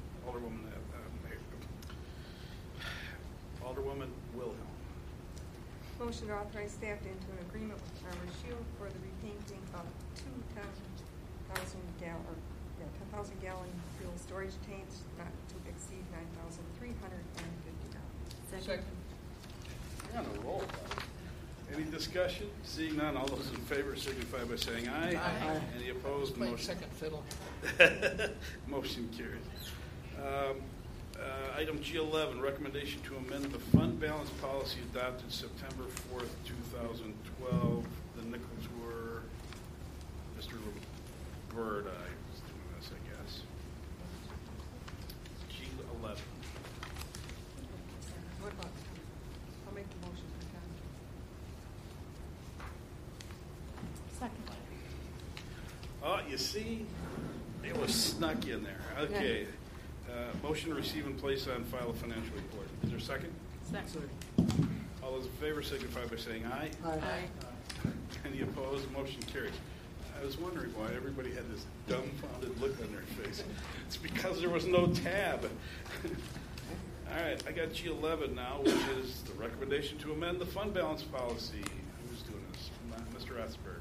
S2: Alderwoman Wilhelm.
S3: Motion to authorize staff to enter an agreement with Armor Shield for the repainting of two 10,000-gallon fuel storage tanks not to exceed $9,350.
S11: Second.
S2: You're on a roll. Any discussion? Seeing none, all those in favor signify by saying aye.
S10: Aye.
S2: Any opposed?
S10: Playing
S2: Motion
S10: second fiddle.
S2: Motion carries. Item G11, recommendation to amend the fund balance policy adopted September 4th, 2012. The nickels were Mr. Bird. I was doing this, I guess. G11.
S3: What about, I'll make the motion for
S4: Second.
S2: Oh, you see, it was snuck in there. Okay. Motion to receive and place on file a financial report. Is there a second?
S4: Second.
S2: All those in favor signify by saying aye.
S4: Aye.
S2: Any opposed? Motion carries. I was wondering why everybody had this dumbfounded look on their face. It's because there was no tab. All right, I got G11 now, which is the recommendation to amend the fund balance policy. Who's doing this? Mr. Rathsberg.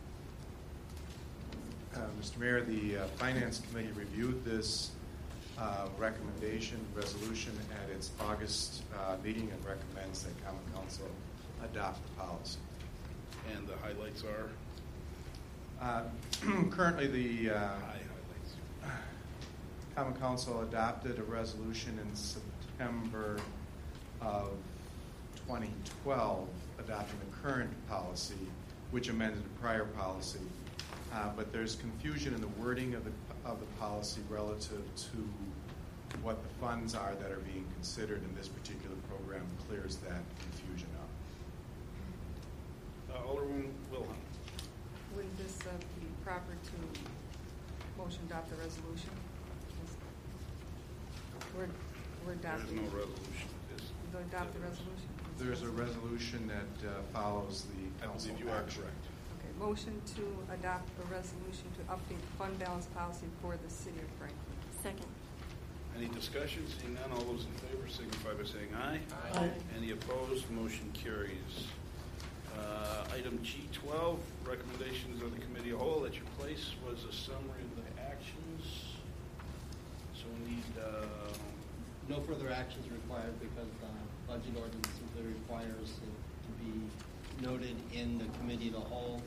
S15: Mr. Mayor, the Finance Committee reviewed this recommendation resolution at its August meeting and recommends that Common Council adopt the policy.
S2: And the highlights are?
S15: Currently, the
S2: highlights.
S15: Common Council adopted a resolution in September of 2012 adopting the current policy, which amended a prior policy. But there's confusion in the wording of the policy relative to what the funds are that are being considered in this particular program clears that confusion up.
S2: Alderwoman Wilhelm.
S3: Wouldn't this be proper to motion adopt the resolution? We're adopting.
S2: There's no resolution.
S3: To adopt the resolution?
S15: There's a resolution that follows the council
S2: I believe you are
S15: action.
S2: correct.
S3: Okay, motion to adopt a resolution to update the fund balance policy for the city of Franklin.
S11: Second.
S2: Any discussion? Seeing none, all those in favor signify by saying aye.
S9: Aye.
S2: Any opposed? Motion carries. Item G12, recommendations of the committee of whole. At your place was a summary of the actions. So we need
S13: No further actions required because the budget ordinance simply requires it to be noted in the committee of the whole.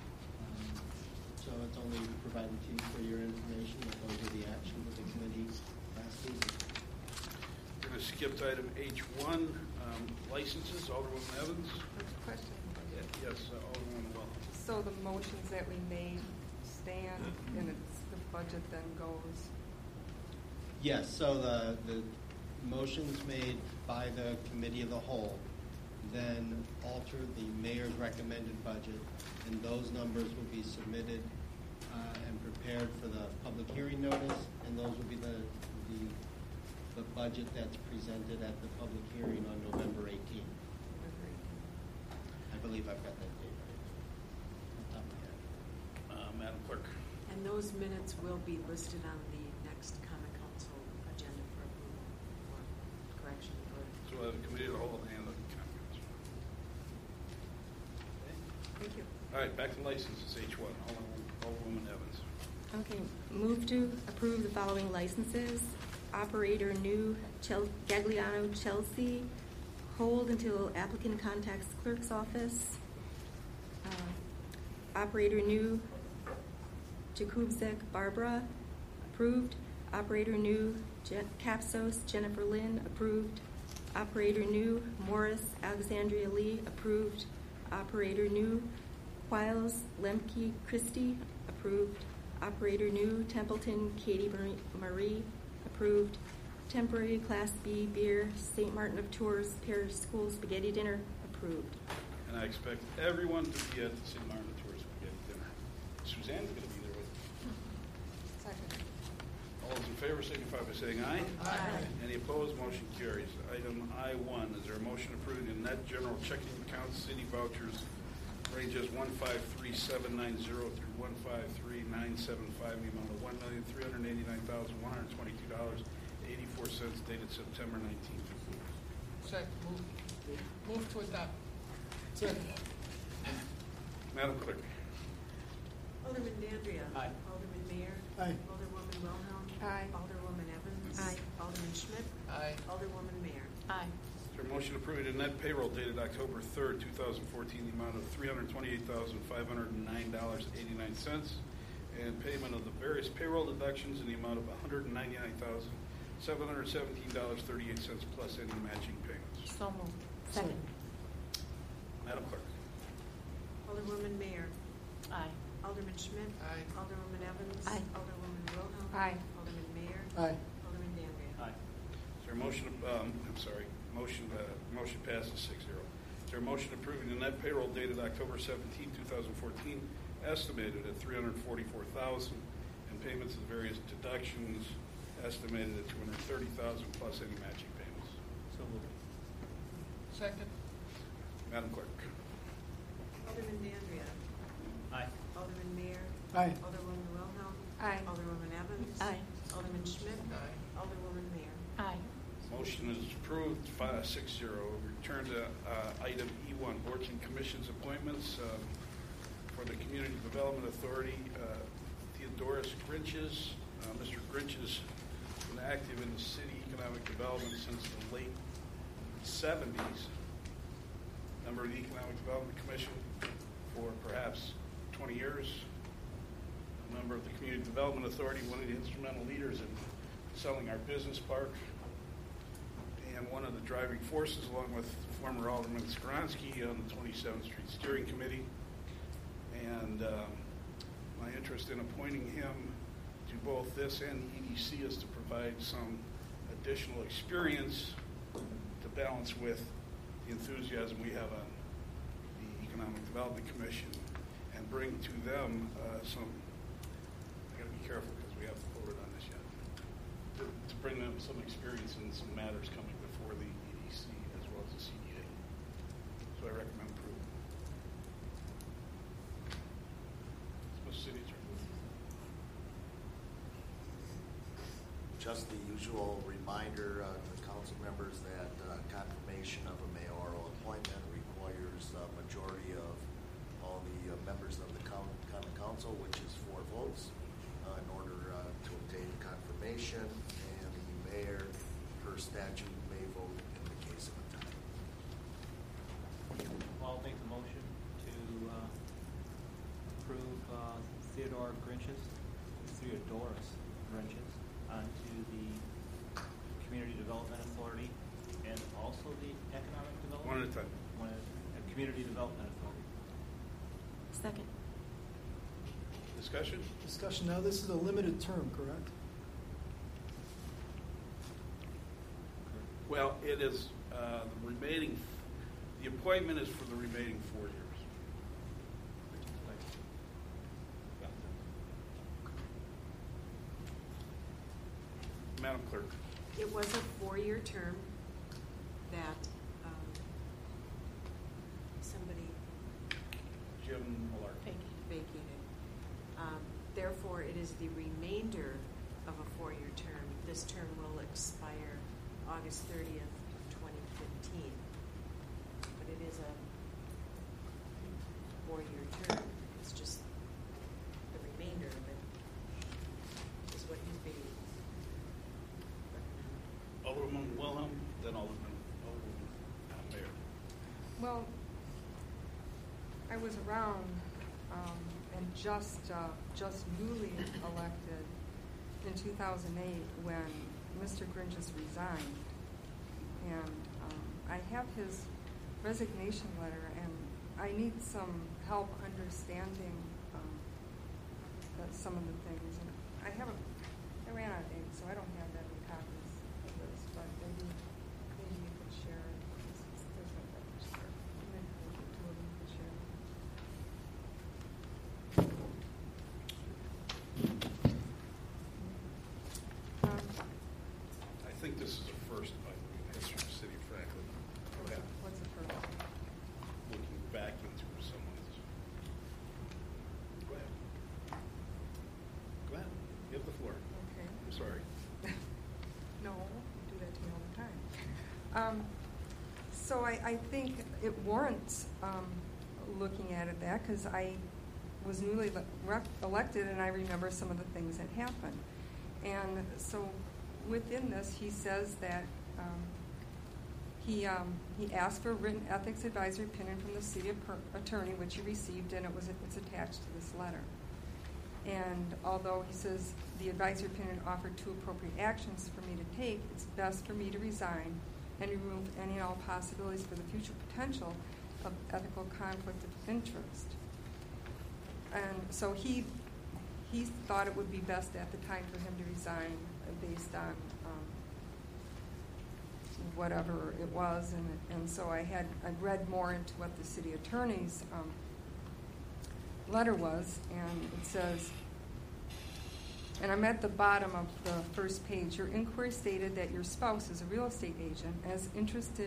S13: So it's only provided to you for your information that those are the actions of the committee last evening.
S2: we're going to skip to item H1, licenses. Alderwoman Evans.
S3: Question.
S2: Yes, Alderwoman Well.
S3: So the motions that we made stand and it's the budget then goes?
S13: Yes, so the motions made by the committee of the whole then alter the mayor's recommended budget, and those numbers will be submitted and prepared for the public hearing notice, and those will be the budget that's presented at the public hearing on November 18th. I believe I've got that date right on top of my head.
S2: Madam Clerk.
S12: And those minutes will be listed on the next Common Council agenda for approval or correction.
S2: So we'll have a committee of the whole and the Common Council.
S3: Thank you.
S2: All right, back to licenses, H1, Alderwoman Evans.
S11: Okay, move to approve the following licenses. Operator new Gagliano Chelsea, hold until applicant contacts clerk's office. Operator new Jakubczak Barbara, approved. Operator new Capsos Jennifer Lynn, approved. Operator new Morris Alexandria Lee, approved. Operator new Quiles Lemke Christie, approved. Operator new Templeton Katie Marie, approved. Temporary Class B beer St. Martin of Tours Parish School Spaghetti Dinner, approved.
S2: And I expect everyone to be at the St. Martin Tours Spaghetti Dinner. Suzanne's going to be there with you.
S3: Second.
S2: All those in favor signify by saying aye.
S3: Aye.
S2: Any opposed? Motion carries. Item I1, is there a motion approving the net general checking account city vouchers ranges 153790 through 153975 in the amount of $1,389,122.84 dated September 19th.
S10: Second. Move to adopt.
S9: Second.
S2: Madam Clerk.
S12: Alderman Dandria.
S14: Aye.
S12: Alderman Mayor.
S9: Aye.
S12: Alderwoman Wilhelm.
S3: Aye.
S12: Alderwoman Evans.
S11: Aye.
S12: Alderman Schmidt.
S10: Aye.
S12: Alderwoman Mayer.
S4: Aye.
S2: Is there a motion approving the net payroll dated October 3rd, 2014, the amount of $328,509.89, and payment of the various payroll deductions in the amount of $199,717.38 plus any matching payments?
S4: So moved.
S11: Second.
S2: Madam Clerk.
S12: Alderwoman Mayer.
S4: Aye.
S12: Alderman Schmidt.
S10: Aye.
S12: Alderwoman Evans.
S11: Aye.
S12: Alderwoman Wilhelm.
S3: Aye.
S12: Alderman Mayer.
S9: Aye.
S12: Alderman Dandria.
S14: Aye.
S2: Is there a motion, motion passes 6-0. Is there a motion approving the net payroll dated October 17, 2014, estimated at $344,000, and payments of various deductions estimated at $230,000 plus any matching payments?
S14: So moved.
S10: Second.
S2: Madam Clerk.
S12: Alderman Dandria.
S14: Aye.
S12: Alderman Mayer.
S9: Aye.
S12: Alderwoman Wilhelm.
S3: Aye.
S12: Alderwoman Evans.
S11: Aye.
S12: Alderman Schmidt.
S10: Aye.
S12: Alderwoman Mayer.
S4: Aye.
S2: Motion is approved, 6-0. Return to item E1, boards and commissions appointments. For the Community Development Authority, Theodoros Grinches. Mr. Grinch has been active in the city economic development since the late 70s. Member of the Economic Development Commission for perhaps 20 years. A member of the Community Development Authority, one of the instrumental leaders in selling our business park, and one of the driving forces, along with former Alderman Skronsky, on the 27th Street Steering Committee. And my interest in appointing him to both this and EDC is to provide some additional experience to balance with the enthusiasm we have on the Economic Development Commission, and bring to them some, I got to be careful because we haven't voted on this yet, to bring them some experience in some matters coming before the EDC as well as the CDA. So I recommend approval. Mr. City Attorney.
S5: Just the usual reminder to council members that confirmation of a mayoral appointment requires a majority of all the members of the common council, which is 4 votes, in order to obtain confirmation, and the mayor, per statute, may vote in the case of a tie.
S14: I'll make the motion to approve Theodoros Grinches onto the Community Development Authority and also the Economic Development.
S2: One at a time.
S14: Community Development Authority.
S11: Second.
S2: Discussion?
S9: Discussion. Now, this is a limited term, correct?
S2: Well, it is the remaining, the appointment is for the remaining 4 years. Madam Clerk.
S12: It was a 4-year term that somebody
S2: Jim Millard.
S12: vacated. Therefore, it is the remainder of a 4-year term. This term will expire August 30th, 2015. But it is a 4-year term. It's just the remainder of it is what he's being recommended.
S2: Alderman Wilhelm, then Alderman Mayor.
S3: Well, I was around and just newly elected in 2008 when Mr. Gringes resigned, and I have his resignation letter, and I need some help understanding some of the things. And I ran out of ink, so I don't have that many copies of this, but maybe you could share it. There's no way to share it. Maybe the two of them could share it.
S2: I think this is a first, by the way, in the history of the city of Franklin. Go ahead.
S3: What's the first?
S2: Looking back into someone's. Go ahead. Go ahead. You have the floor.
S3: Okay.
S2: I'm sorry.
S3: No, you do that to me all the time. So I think it warrants looking at it that, because I was newly elected and I remember some of the things that happened. And so within this, he says that he asked for a written ethics advisory opinion from the city attorney, which he received, and it's attached to this letter. And although he says the advisory opinion offered 2 appropriate actions for me to take, it's best for me to resign and remove any and all possibilities for the future potential of ethical conflict of interest. And so he thought it would be best at the time for him to resign based on whatever it was. And so I read more into what the city attorney's letter was, and it says, and I'm at the bottom of the first page, your inquiry stated that your spouse is a real estate agent and is interested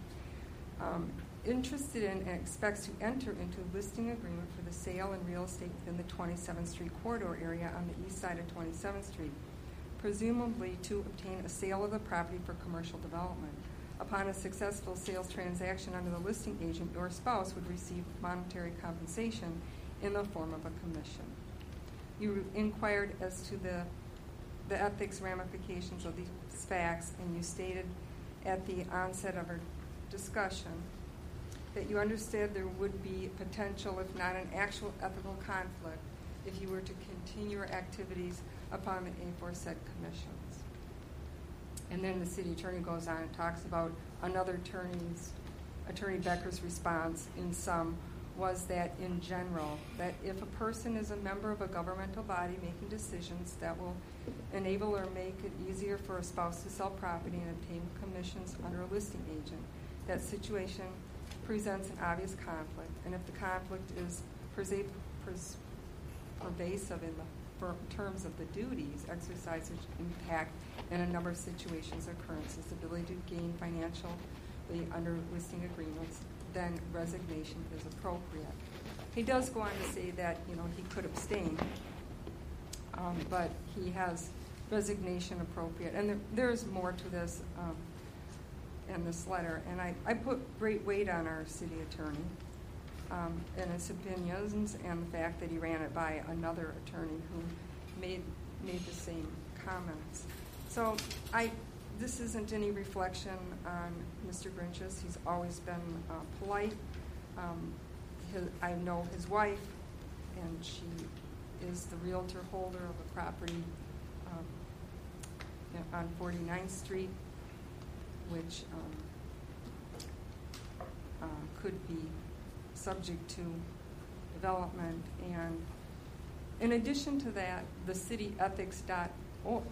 S3: in and expects to enter into a listing agreement for the sale and real estate within the 27th Street corridor area on the east side of 27th Street, presumably to obtain a sale of the property for commercial development. Upon a successful sales transaction under the listing agent, your spouse would receive monetary compensation in the form of a commission. You inquired as to the ethics ramifications of these facts, and you stated at the onset of our discussion that you understood there would be potential, if not an actual ethical conflict, if you were to continue your activities upon the aforesaid commissions. And then the city attorney goes on and talks about another Attorney Becker's response in sum was that in general, that if a person is a member of a governmental body making decisions that will enable or make it easier for a spouse to sell property and obtain commissions under a listing agent, that situation presents an obvious conflict. And if the conflict is pervasive in the terms of the duties exercised, which impact in a number of situations or occurrences, the ability to gain financially under listing agreements, then resignation is appropriate. He does go on to say that he could abstain, but he has resignation appropriate. And there's more to this in this letter. And I put great weight on our city attorney and his opinions and the fact that he ran it by another attorney who made the same comments. So this isn't any reflection on Mr. Grinches. He's always been polite. I know his wife, and she is the realtor holder of a property on 49th Street, which could be subject to development. And in addition to that, the cityethics.org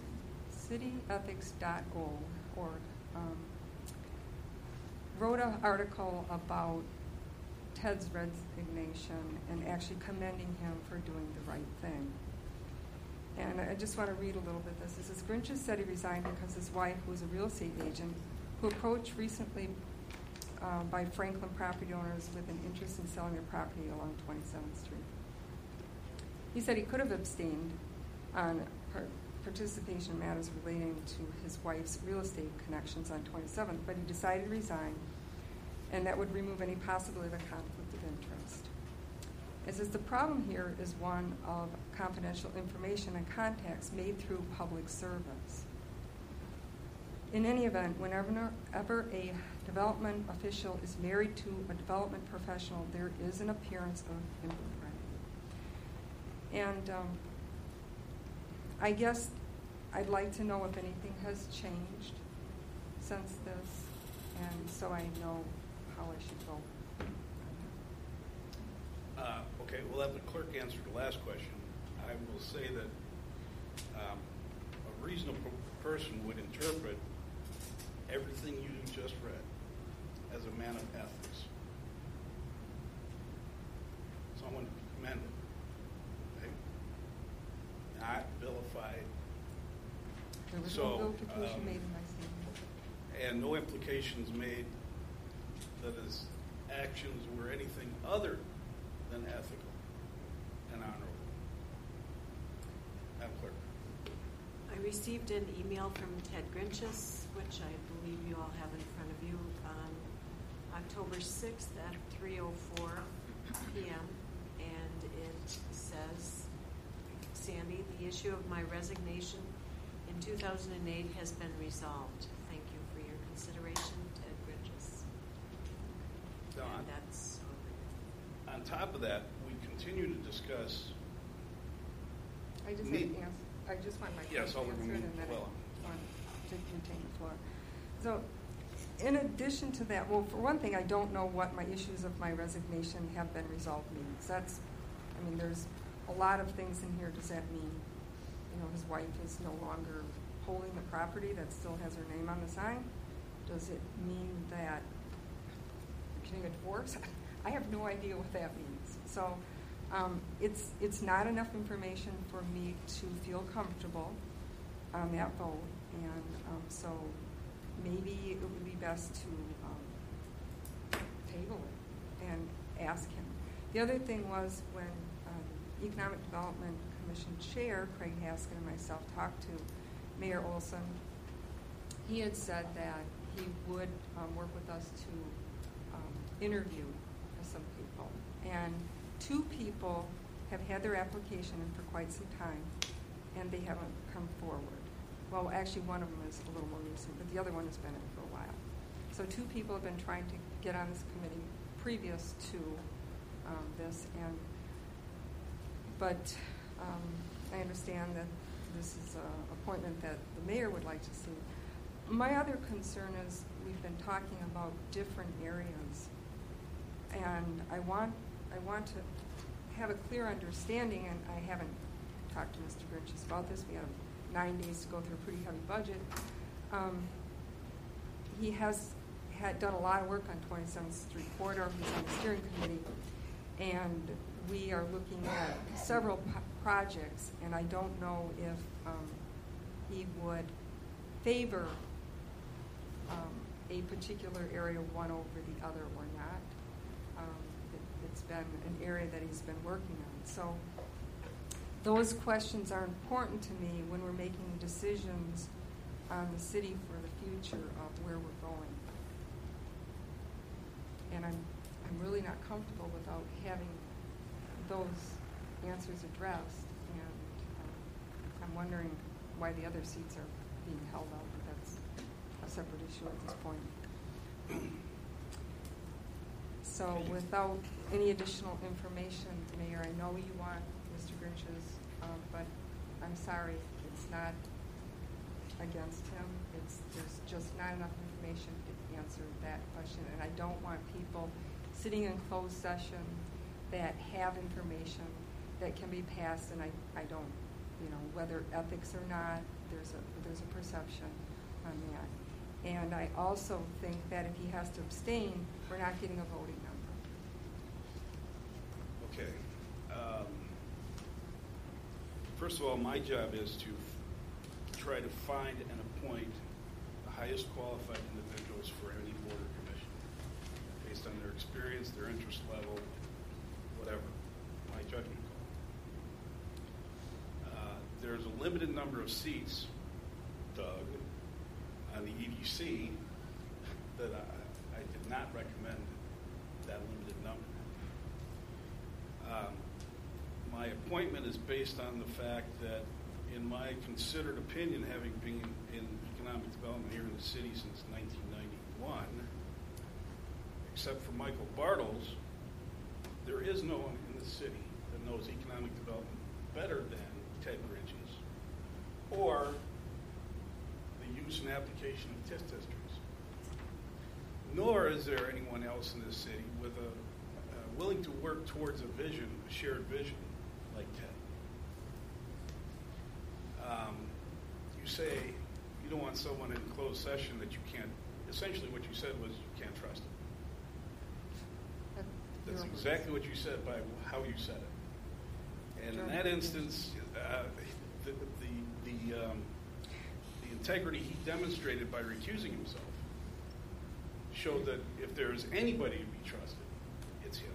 S3: wrote an article about Ted's resignation and actually commending him for doing the right thing. And I just want to read a little bit of this. It says, Grinches said he resigned because his wife, who was a real estate agent, who approached recently by Franklin property owners with an interest in selling their property along 27th Street. He said he could have abstained on participation in matters relating to his wife's real estate connections on 27th, but he decided to resign, and that would remove any possibility of a conflict of interest. It says the problem here is one of confidential information and contacts made through public service. In any event, whenever a development official is married to a development professional, there is an appearance of impropriety. And I guess I'd like to know if anything has changed since this, and so I know how I should vote.
S2: Okay, we'll have the clerk answer the last question. I will say that a reasonable person would interpret everything you just read as a man of ethics. Someone commended, okay? Not vilified.
S3: There was no vilification made in my statement.
S2: And no implications made that his actions were anything other than ethical and honorable. Madam Clerk.
S12: I received an email from Ted Grinches, which I believe you all have in front of you, on October 6th at 3:04 p.m. And it says, Sandy, the issue of my resignation in 2008 has been resolved. Thank you for your consideration, Ted Grinches.
S2: Don.
S12: And that's
S2: On top of that, we continue to discuss.
S3: I just want my
S2: Yes,
S3: question
S2: Alderman
S3: answered, and then
S2: McClellan.
S3: I want to retain the floor. So, in addition to that, well, for one thing, I don't know what my issues of my resignation have been resolved means. There's a lot of things in here. Does that mean, his wife is no longer holding the property that still has her name on the sign? Does it mean that you're getting a divorce? I have no idea what that means. So it's not enough information for me to feel comfortable on that vote, and so maybe it would be best to table it and ask him. The other thing was when Economic Development Commission Chair Craig Haskin and myself talked to Mayor Olson, he had said that he would work with us to interview some people, and 2 people have had their application in for quite some time, and they haven't come forward. Well, actually, one of them is a little more recent, but the other one has been in for a while. So 2 people have been trying to get on this committee previous to this, but I understand that this is an appointment that the mayor would like to see. My other concern is we've been talking about different areas, and I want to have a clear understanding, and I haven't talked to Mr. Grinches about this. We have 9 days to go through a pretty heavy budget. He had done a lot of work on 27th Street corridor. He's on the steering committee, and we are looking at several projects, and I don't know if he would favor a particular area one over the other or not. It's been an area that he's been working on. So those questions are important to me when we're making decisions on the city for the future of where we're going. And I'm really not comfortable without having those answers addressed. And I'm wondering why the other seats are being held out, but that's a separate issue at this point. So without any additional information, Mayor, I know you want Mr. Grinches, but I'm sorry, it's not against him. There's just not enough information to answer that question, and I don't want people sitting in closed session that have information that can be passed, and I don't, whether ethics or not, there's a perception on that. And I also think that if he has to abstain, we're not getting a voting number.
S2: Okay. First of all, my job is to try to find and appoint the highest qualified individuals for any board or commission, based on their experience, their interest level, whatever, my judgment call. There's a limited number of seats, Doug, on the EDC that I did not recommend that limited number. My appointment is based on the fact that, in my considered opinion, having been in economic development here in the city since 1991, except for Michael Bartles, there is no one in the city that knows economic development better than Ted Grinches, or the use and application of TIF districts. Nor is there anyone else in this city with willing to work towards a vision, a shared vision, like Ted. You say you don't want someone in closed session that you can't, essentially what you said was you can't trust him. That's exactly what you said by how you said it. And in that instance, the integrity he demonstrated by recusing himself showed that if there's anybody to be trusted, it's him.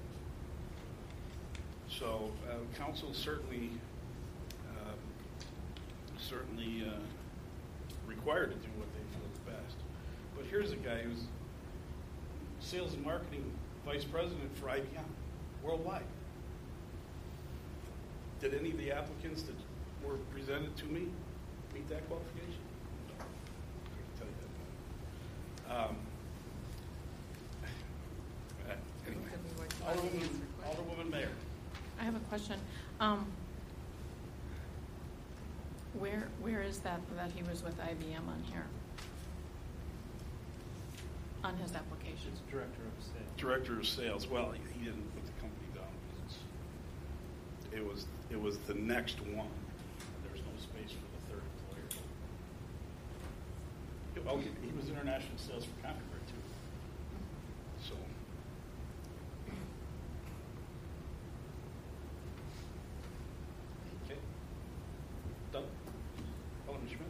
S2: So council certainly required to do what they feel is best. But here's a guy who's sales and marketing vice president for IBM worldwide. Did any of the applicants that were presented to me meet that qualification? No. I can tell you that. Anyway, Alderwoman Mayer.
S4: I have a question. Where is that he was with IBM on here? On his application?
S14: It's director of sales.
S2: Director of sales. Well, he didn't put the company down. It was the next one. There was no space for the third employer. He was international sales for Concord too. So. Okay. Doug? Alderman Schmidt?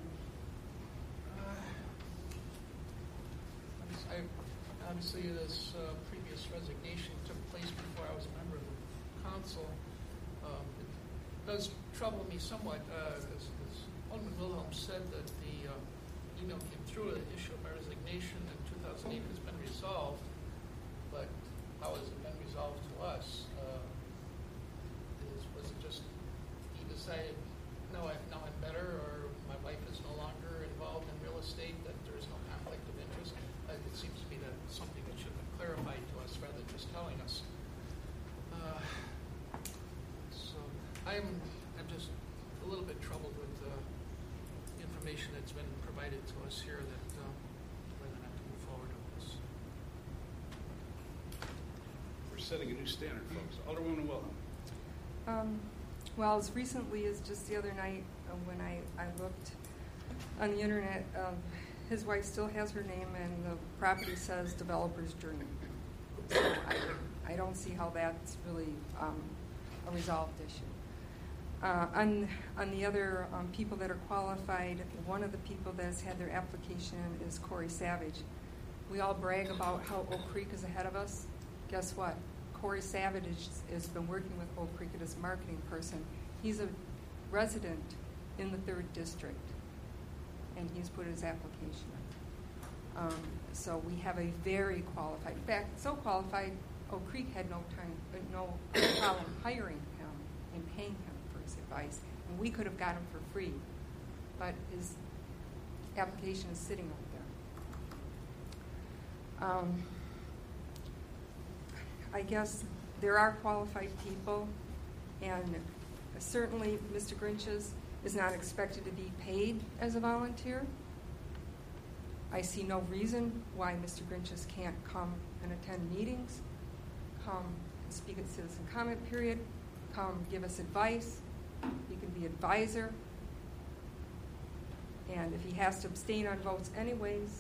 S10: Obviously, this previous resignation took place before I was a member of the council. It does trouble me somewhat, as Alderman Wilhelm said, that the email came through, the issue of my resignation in 2008 has been resolved, but how has it been resolved to us? Was it just he decided, no, I'm better, or my wife is no longer involved in real estate, that there is no conflict of interest? It seems to be something that should have been clarified to us rather than just telling us. So I'm just a little bit troubled with the information that's been provided to us here, that whether or not to move forward with this.
S2: We're setting a new standard, folks. Alderwoman Wilhelm.
S3: Well, as recently as just the other night, when I looked on the internet, his wife still has her name, and the property says Developer's Journey. So I don't see how that's really a resolved issue. On the other people that are qualified, one of the people that has had their application in is Corey Savage. We all brag about how Oak Creek is ahead of us. Guess what? Corey Savage has been working with Oak Creek as a marketing person. He's a resident in the 3rd District, and he's put his application in. So we have a very qualified, in fact, so qualified, Oak Creek had no problem hiring him and paying him for his advice. And we could have got him for free, but his application is sitting up there. I guess there are qualified people, and certainly Mr. Grinches is not expected to be paid as a volunteer. I see no reason why Mr. Grinches can't come and attend meetings, come and speak at citizen comment period, come give us advice. He can be advisor. And if he has to abstain on votes anyways,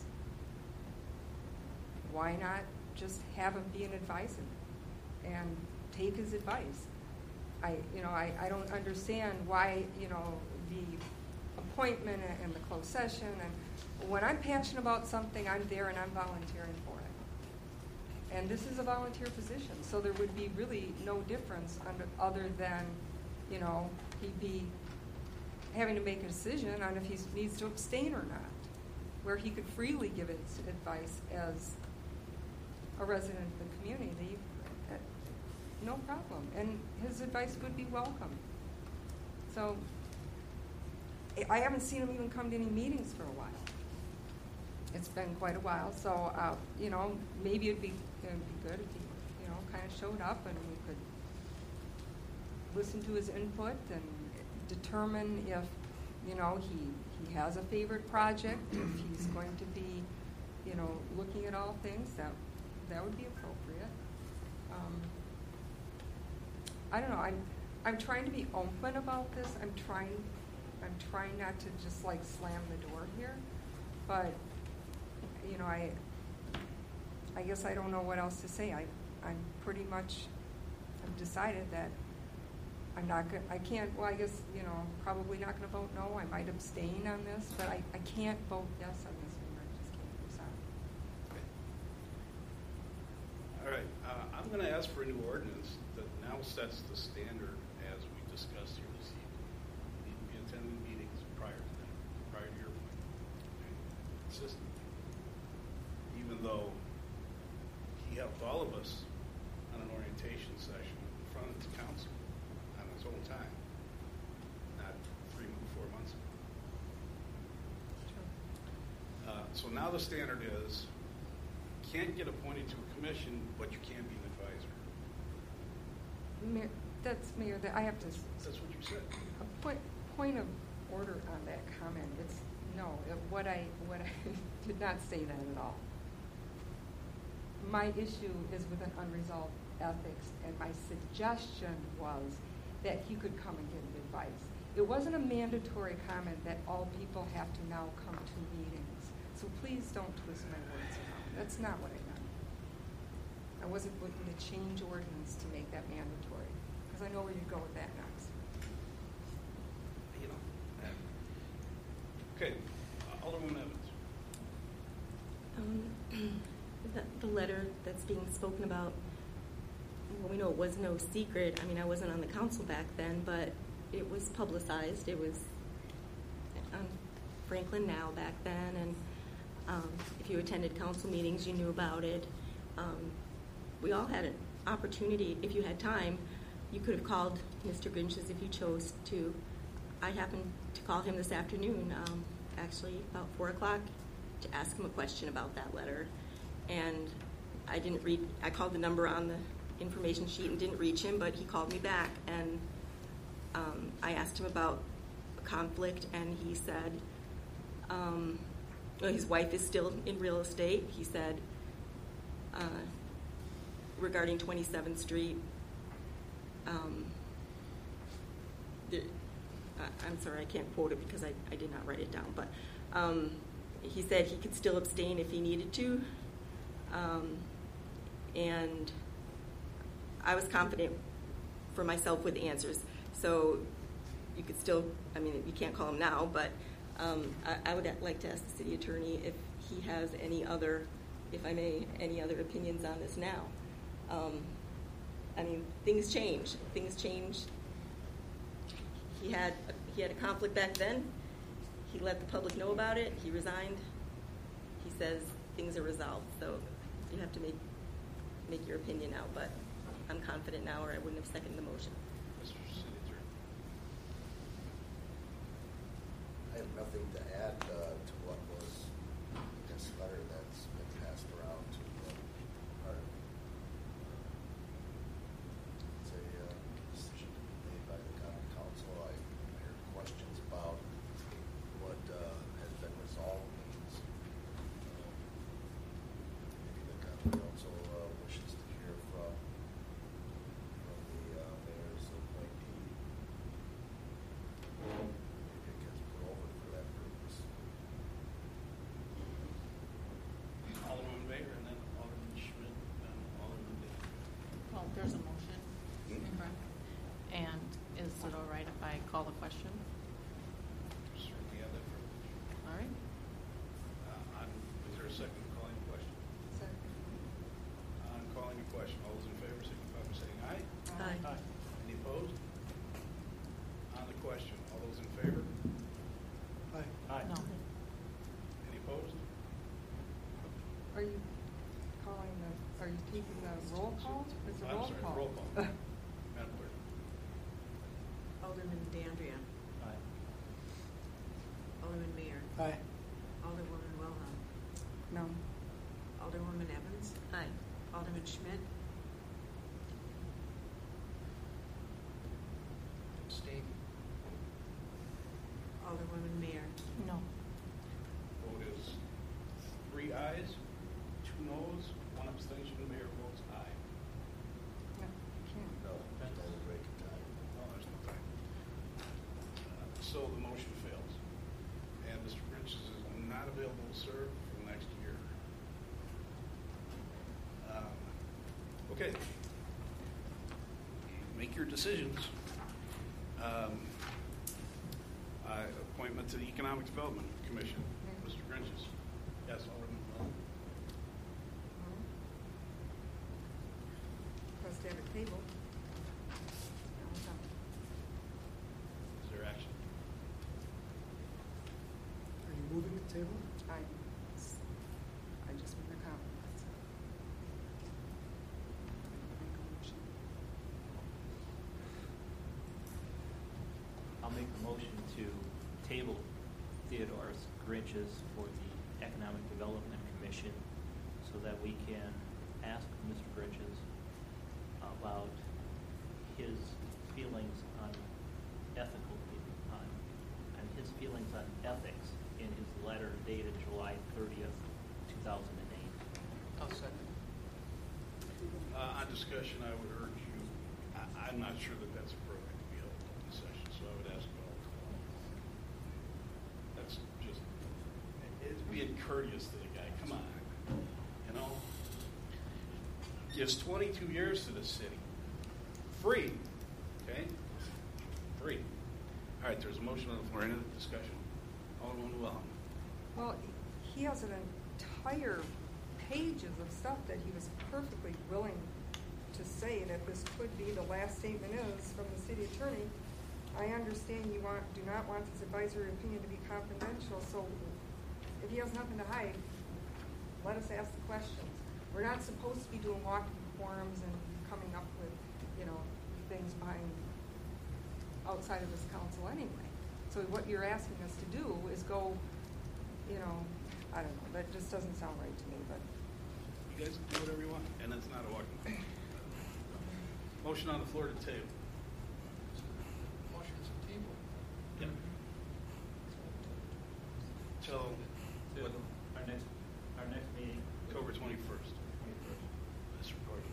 S3: why not just have him be an advisor and take his advice? I don't understand why, the appointment and the closed session. And when I'm passionate about something, I'm there and I'm volunteering for it. And this is a volunteer position, so there would be really no difference other than, he'd be having to make a decision on if he needs to abstain or not, where he could freely give his advice as a resident of the community. No problem. And his advice would be welcome. So I haven't seen him even come to any meetings for a while. It's been quite a while. So, maybe it'd be good if he, kind of showed up and we could listen to his input and determine if, he has a favorite project, if he's going to be, looking at all things, that would be appropriate. I don't know. I'm trying to be open about this. I'm trying not to just slam the door here, but I guess I don't know what else to say. I'm pretty much I've decided that I'm not going. I can't. Well, I guess probably not going to vote no. I might abstain on this, but I can't vote yes on this one. I just can't. I'm sorry.
S2: All right, I'm going to ask for a new ordinance that now sets the standard as we discussed here this evening. You need to be attending meetings prior to that, prior to your appointment. Okay? Consistently. Even though he helped all of us on an orientation session in front of the council on his own time, not 4 months ago. So now the standard is can't get appointed to a commission, but you can be an advisor.
S3: Mayor, I have to.
S2: That's what you said.
S3: A point of order on that comment. What I did not say that at all. My issue is with an unresolved ethics, and my suggestion was that he could come and give advice. It wasn't a mandatory comment that all people have to now come to meetings. So please don't twist my words around. That's not what I meant. I wasn't looking to change ordinance to make that mandatory, because I know where you'd go with that next.
S2: Okay, Alderwoman Evans.
S11: The letter that's being spoken about, well, we know it was no secret. I mean, I wasn't on the council back then, but it was publicized. It was on Franklin Now back then, and if you attended council meetings, you knew about it. We all had an opportunity. If you had time, you could have called Mr. Grinches if you chose to. I happened to call him this afternoon, actually about 4 o'clock, to ask him a question about that letter. And I called the number on the information sheet and didn't reach him, but he called me back, and I asked him about conflict, and he said, his wife is still in real estate. He said, regarding 27th Street, I'm sorry, I can't quote it because I did not write it down, but he said he could still abstain if he needed to. And I was confident for myself with answers. So you could still, you can't call him now, but I would like to ask the city attorney if he has any other opinions on this now. Things change. He had a conflict back then. He let the public know about it. He resigned. He says things are resolved. So you have to make your opinion out. But I'm confident now, or I wouldn't have seconded the motion.
S2: Mr. City Attorney.
S16: I have nothing to add to what was this letter that's been passed around to our. It's a decision to be made by the county council. I heard questions about what has been resolved means. Maybe the county council wishes to hear from the mayor's appointee. Maybe it gets put over for that purpose.
S4: call the question.
S2: Certainly have that privilege.
S4: All right.
S2: Is there a second to calling the question?
S3: Second.
S2: On calling the question, all those in favor signify by saying aye.
S11: Aye.
S2: Any opposed? On the question, all those in favor?
S9: Aye.
S14: Aye.
S4: No.
S2: Any opposed?
S3: Are you are you taking the roll call? It's a
S2: I'm
S3: roll
S2: sorry,
S3: call.
S2: roll call. Madam Clerk.
S12: Alderman Dandria.
S14: Aye.
S12: Alderman Mayor.
S9: Aye.
S12: Alderwoman Wilhelm.
S3: No.
S12: Alderwoman Evans.
S11: Aye.
S12: Alderman Schmidt.
S10: Abstain.
S12: Alderwoman Mayor.
S4: No.
S2: Vote is 3 ayes, 2 noes, 1 abstention. The mayor votes aye.
S3: No, you can't.
S16: No, that doesn't break a tie.
S2: No, there's no tie. So the motion fails. And Mr. Bridges is not available to serve for the next year. Okay. Make your decisions. Appointment to the Economic Development Commission. Mr. Bridges. Yes, Alderman Miller.
S3: Supposed to have a table.
S2: Is there action?
S9: Are you moving the table?
S3: I just made a comment. Make a motion.
S14: I'll make the motion to table Theodore Grinches for the Economic Development Commission so that we can ask Mr. Grinches about his feelings on his feelings on ethics in his letter dated July 30th, 2008.
S10: I'll second.
S2: On discussion, I would urge you, I'm not sure that that's appropriate to be held in open session, so I would ask you all to call. That's just, it's being courteous to the guy. Come on. You know? Gives 22 years to this city. Free. Okay? Free. All right, there's a motion on the floor. Any other discussion? Alderman Wilhelm.
S3: Well, he has an entire pages of stuff that he was perfectly willing to say that this could be. The last statement is from the city attorney. I understand you do not want this advisory opinion to be confidential, so if he has nothing to hide, let us ask the questions. We're not supposed to be doing walking forums and coming up with, things behind outside of this council anyway. So what you're asking us to do is go, I don't know, that just doesn't sound right to me, but.
S2: You guys can do whatever you want, and it's not a walking forum. Motion on the floor to table.
S10: Motion's on table.
S2: Yep. Till
S14: Our next meeting,
S2: October 21st. This recording.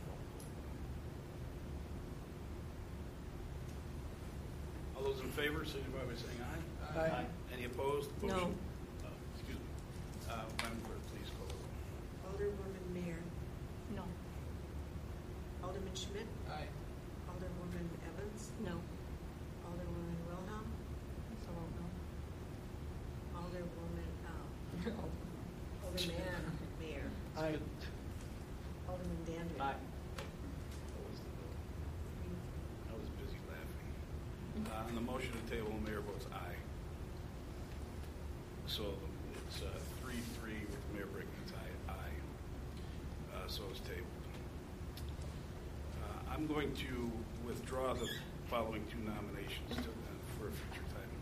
S2: All those in favor, signify by saying aye.
S9: Aye.
S2: Any opposed?
S11: No.
S2: Motion- excuse me. Madam Clerk, please call the roll.
S12: Alderwoman Mayor.
S4: No.
S12: Alderman Schmidt.
S10: Aye.
S12: Alderwoman Evans.
S11: No.
S12: Alderwoman Wilhelm.
S3: So, no.
S12: Alderwoman, Alderman Mayor.
S9: Aye.
S12: Alderman Dandria.
S14: Aye.
S2: I was busy laughing. On the motion to table, the mayor votes aye. So it's 3-3 with the mayor breaking his aye. So it's tabled. I'm going to withdraw the following 2 nominations for a future time.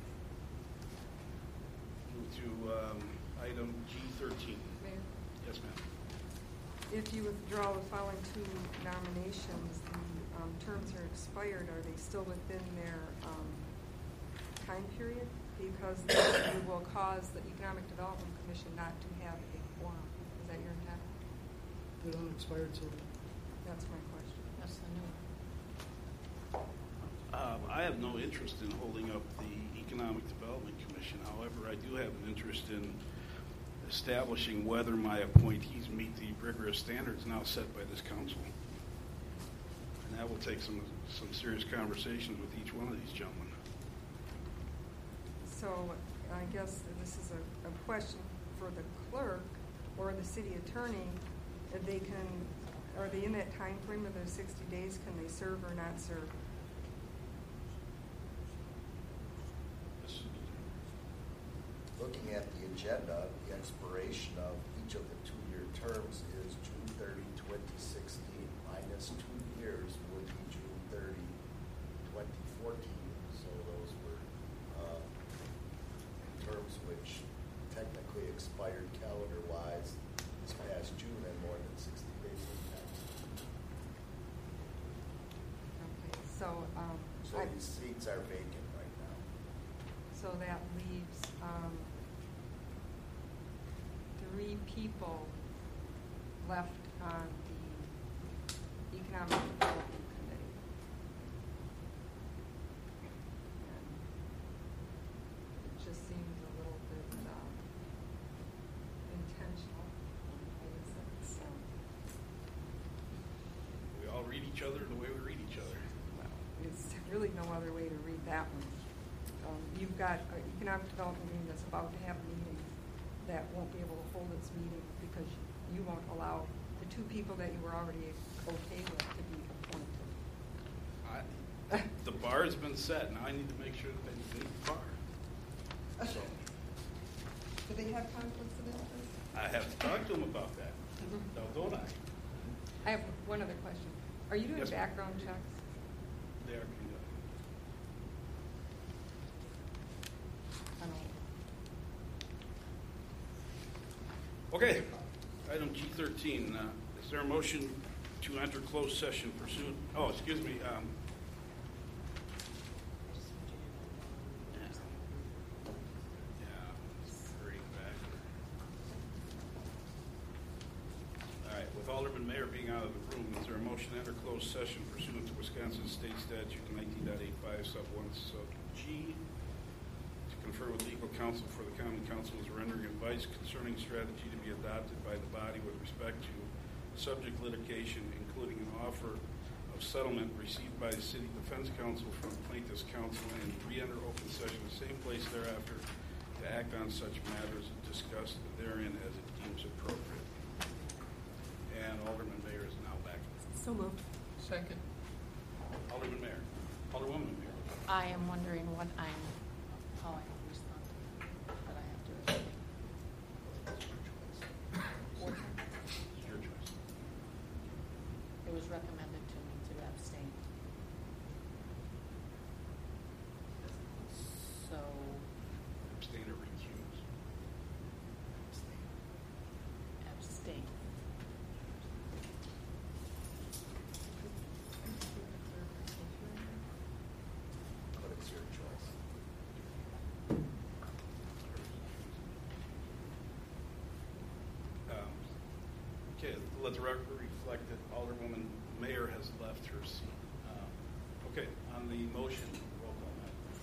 S2: Move to item G13.
S3: Mayor,
S2: Yes, ma'am.
S3: if you withdraw the following 2 nominations, the terms are expired. Are they still within their time period? Because you will cause the Economic Development Commission not to have a quorum. Is that your intent?
S9: They don't expire till.
S3: That's my question.
S4: That's the new.
S2: I have no interest in holding up the Economic Development Commission. However, I do have an interest in establishing whether my appointees meet the rigorous standards now set by this council. And that will take some serious conversations with each one of these gentlemen.
S3: So I guess this is a question for the clerk or the city attorney. If they can, are they in that time frame of those 60 days? Can they serve or not serve?
S16: Looking at the agenda, the expiration of each of the 2-year terms is June 30, 2016, minus 2 years would be June 30, 2014. So those were terms which technically expired calendar-wise this past June and more than 60 days have passed.
S3: Okay, so
S16: So these seats are vacant right now.
S3: so that leaves 3 people left on the Economic Development Committee. And it just seems a little bit intentional. I guess that's,
S2: We all read each other the way we read each other.
S3: There's really no other way to read that one. You've got an economic development meeting that's about to have a meeting that won't be able to hold its meeting because you won't allow the 2 people that you were already okay with to be appointed.
S2: The bar has been set. Now I need to make sure that they meet the bar. So
S3: Do they have conflicts of interest?
S2: I have to talk to them about that. No, don't I?
S3: I have one other question. Are you doing
S2: Yes, ma'am.
S3: background checks?
S2: They are conducted.
S3: I don't know.
S2: Okay, item G13, is there a motion to enter closed session pursuant, excuse me. All right, with Alderman Mayor being out of the room, is there a motion to enter closed session pursuant to Wisconsin State Statute 19.85 sub 1 sub G? Confer with legal counsel for the common council is rendering advice concerning strategy to be adopted by the body with respect to subject litigation, including an offer of settlement received by the city defense counsel from plaintiff's counsel, and re-enter open session the same place thereafter to act on such matters discussed therein as it deems appropriate. And Alderman Mayor is now back.
S11: So moved.
S10: Second.
S2: Alderman Mayor. Alderwoman Mayor.
S4: I am wondering how I respond, but I have to abstain.
S2: It's your choice.
S4: It was recommended to me to abstain. So,
S2: Abstain or recuse?
S4: abstain.
S16: But it's your choice.
S2: Okay, let the record reflect that Alderwoman Mayer has left her seat. Okay, on the motion, roll call.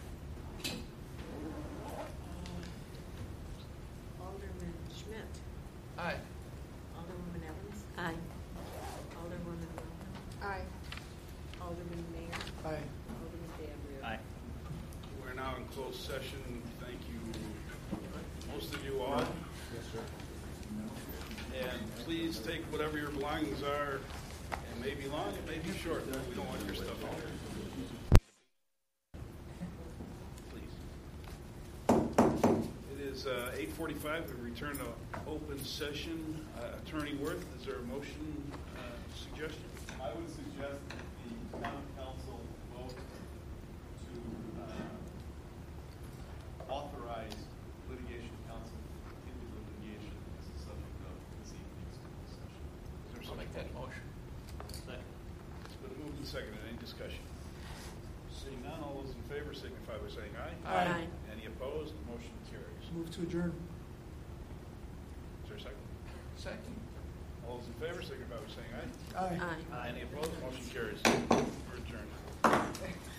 S12: Alderman Schmidt.
S10: Aye.
S12: Alderwoman Evans.
S11: Aye.
S12: Alderwoman Wilhelm.
S3: Aye.
S12: Alderman Mayor.
S9: Aye.
S12: Alderman Gabriel.
S14: Aye.
S2: We're now in closed session. Thank you, most of you all.
S15: Yes, sir.
S2: And please take whatever your belongings are. It may be long, it may be short. We don't want your stuff out there. Please. It is 8:45. We return to open session. Attorney Worth, is there a motion suggestion?
S17: I would suggest that the common council vote to authorize litigation counsel to continue the litigation as the subject of this evening's session.
S2: Is there
S10: I'll make that motion.
S14: Second.
S2: It's been moved and seconded. Any discussion? Seeing none, all those in favor signify by saying aye.
S11: Aye.
S2: Any opposed? The motion carries.
S9: Move to adjourn.
S2: Is there a second?
S10: Second.
S2: All those in favor signify by saying aye.
S9: Aye.
S11: Aye.
S2: Any opposed? Motion carries. We're adjourned.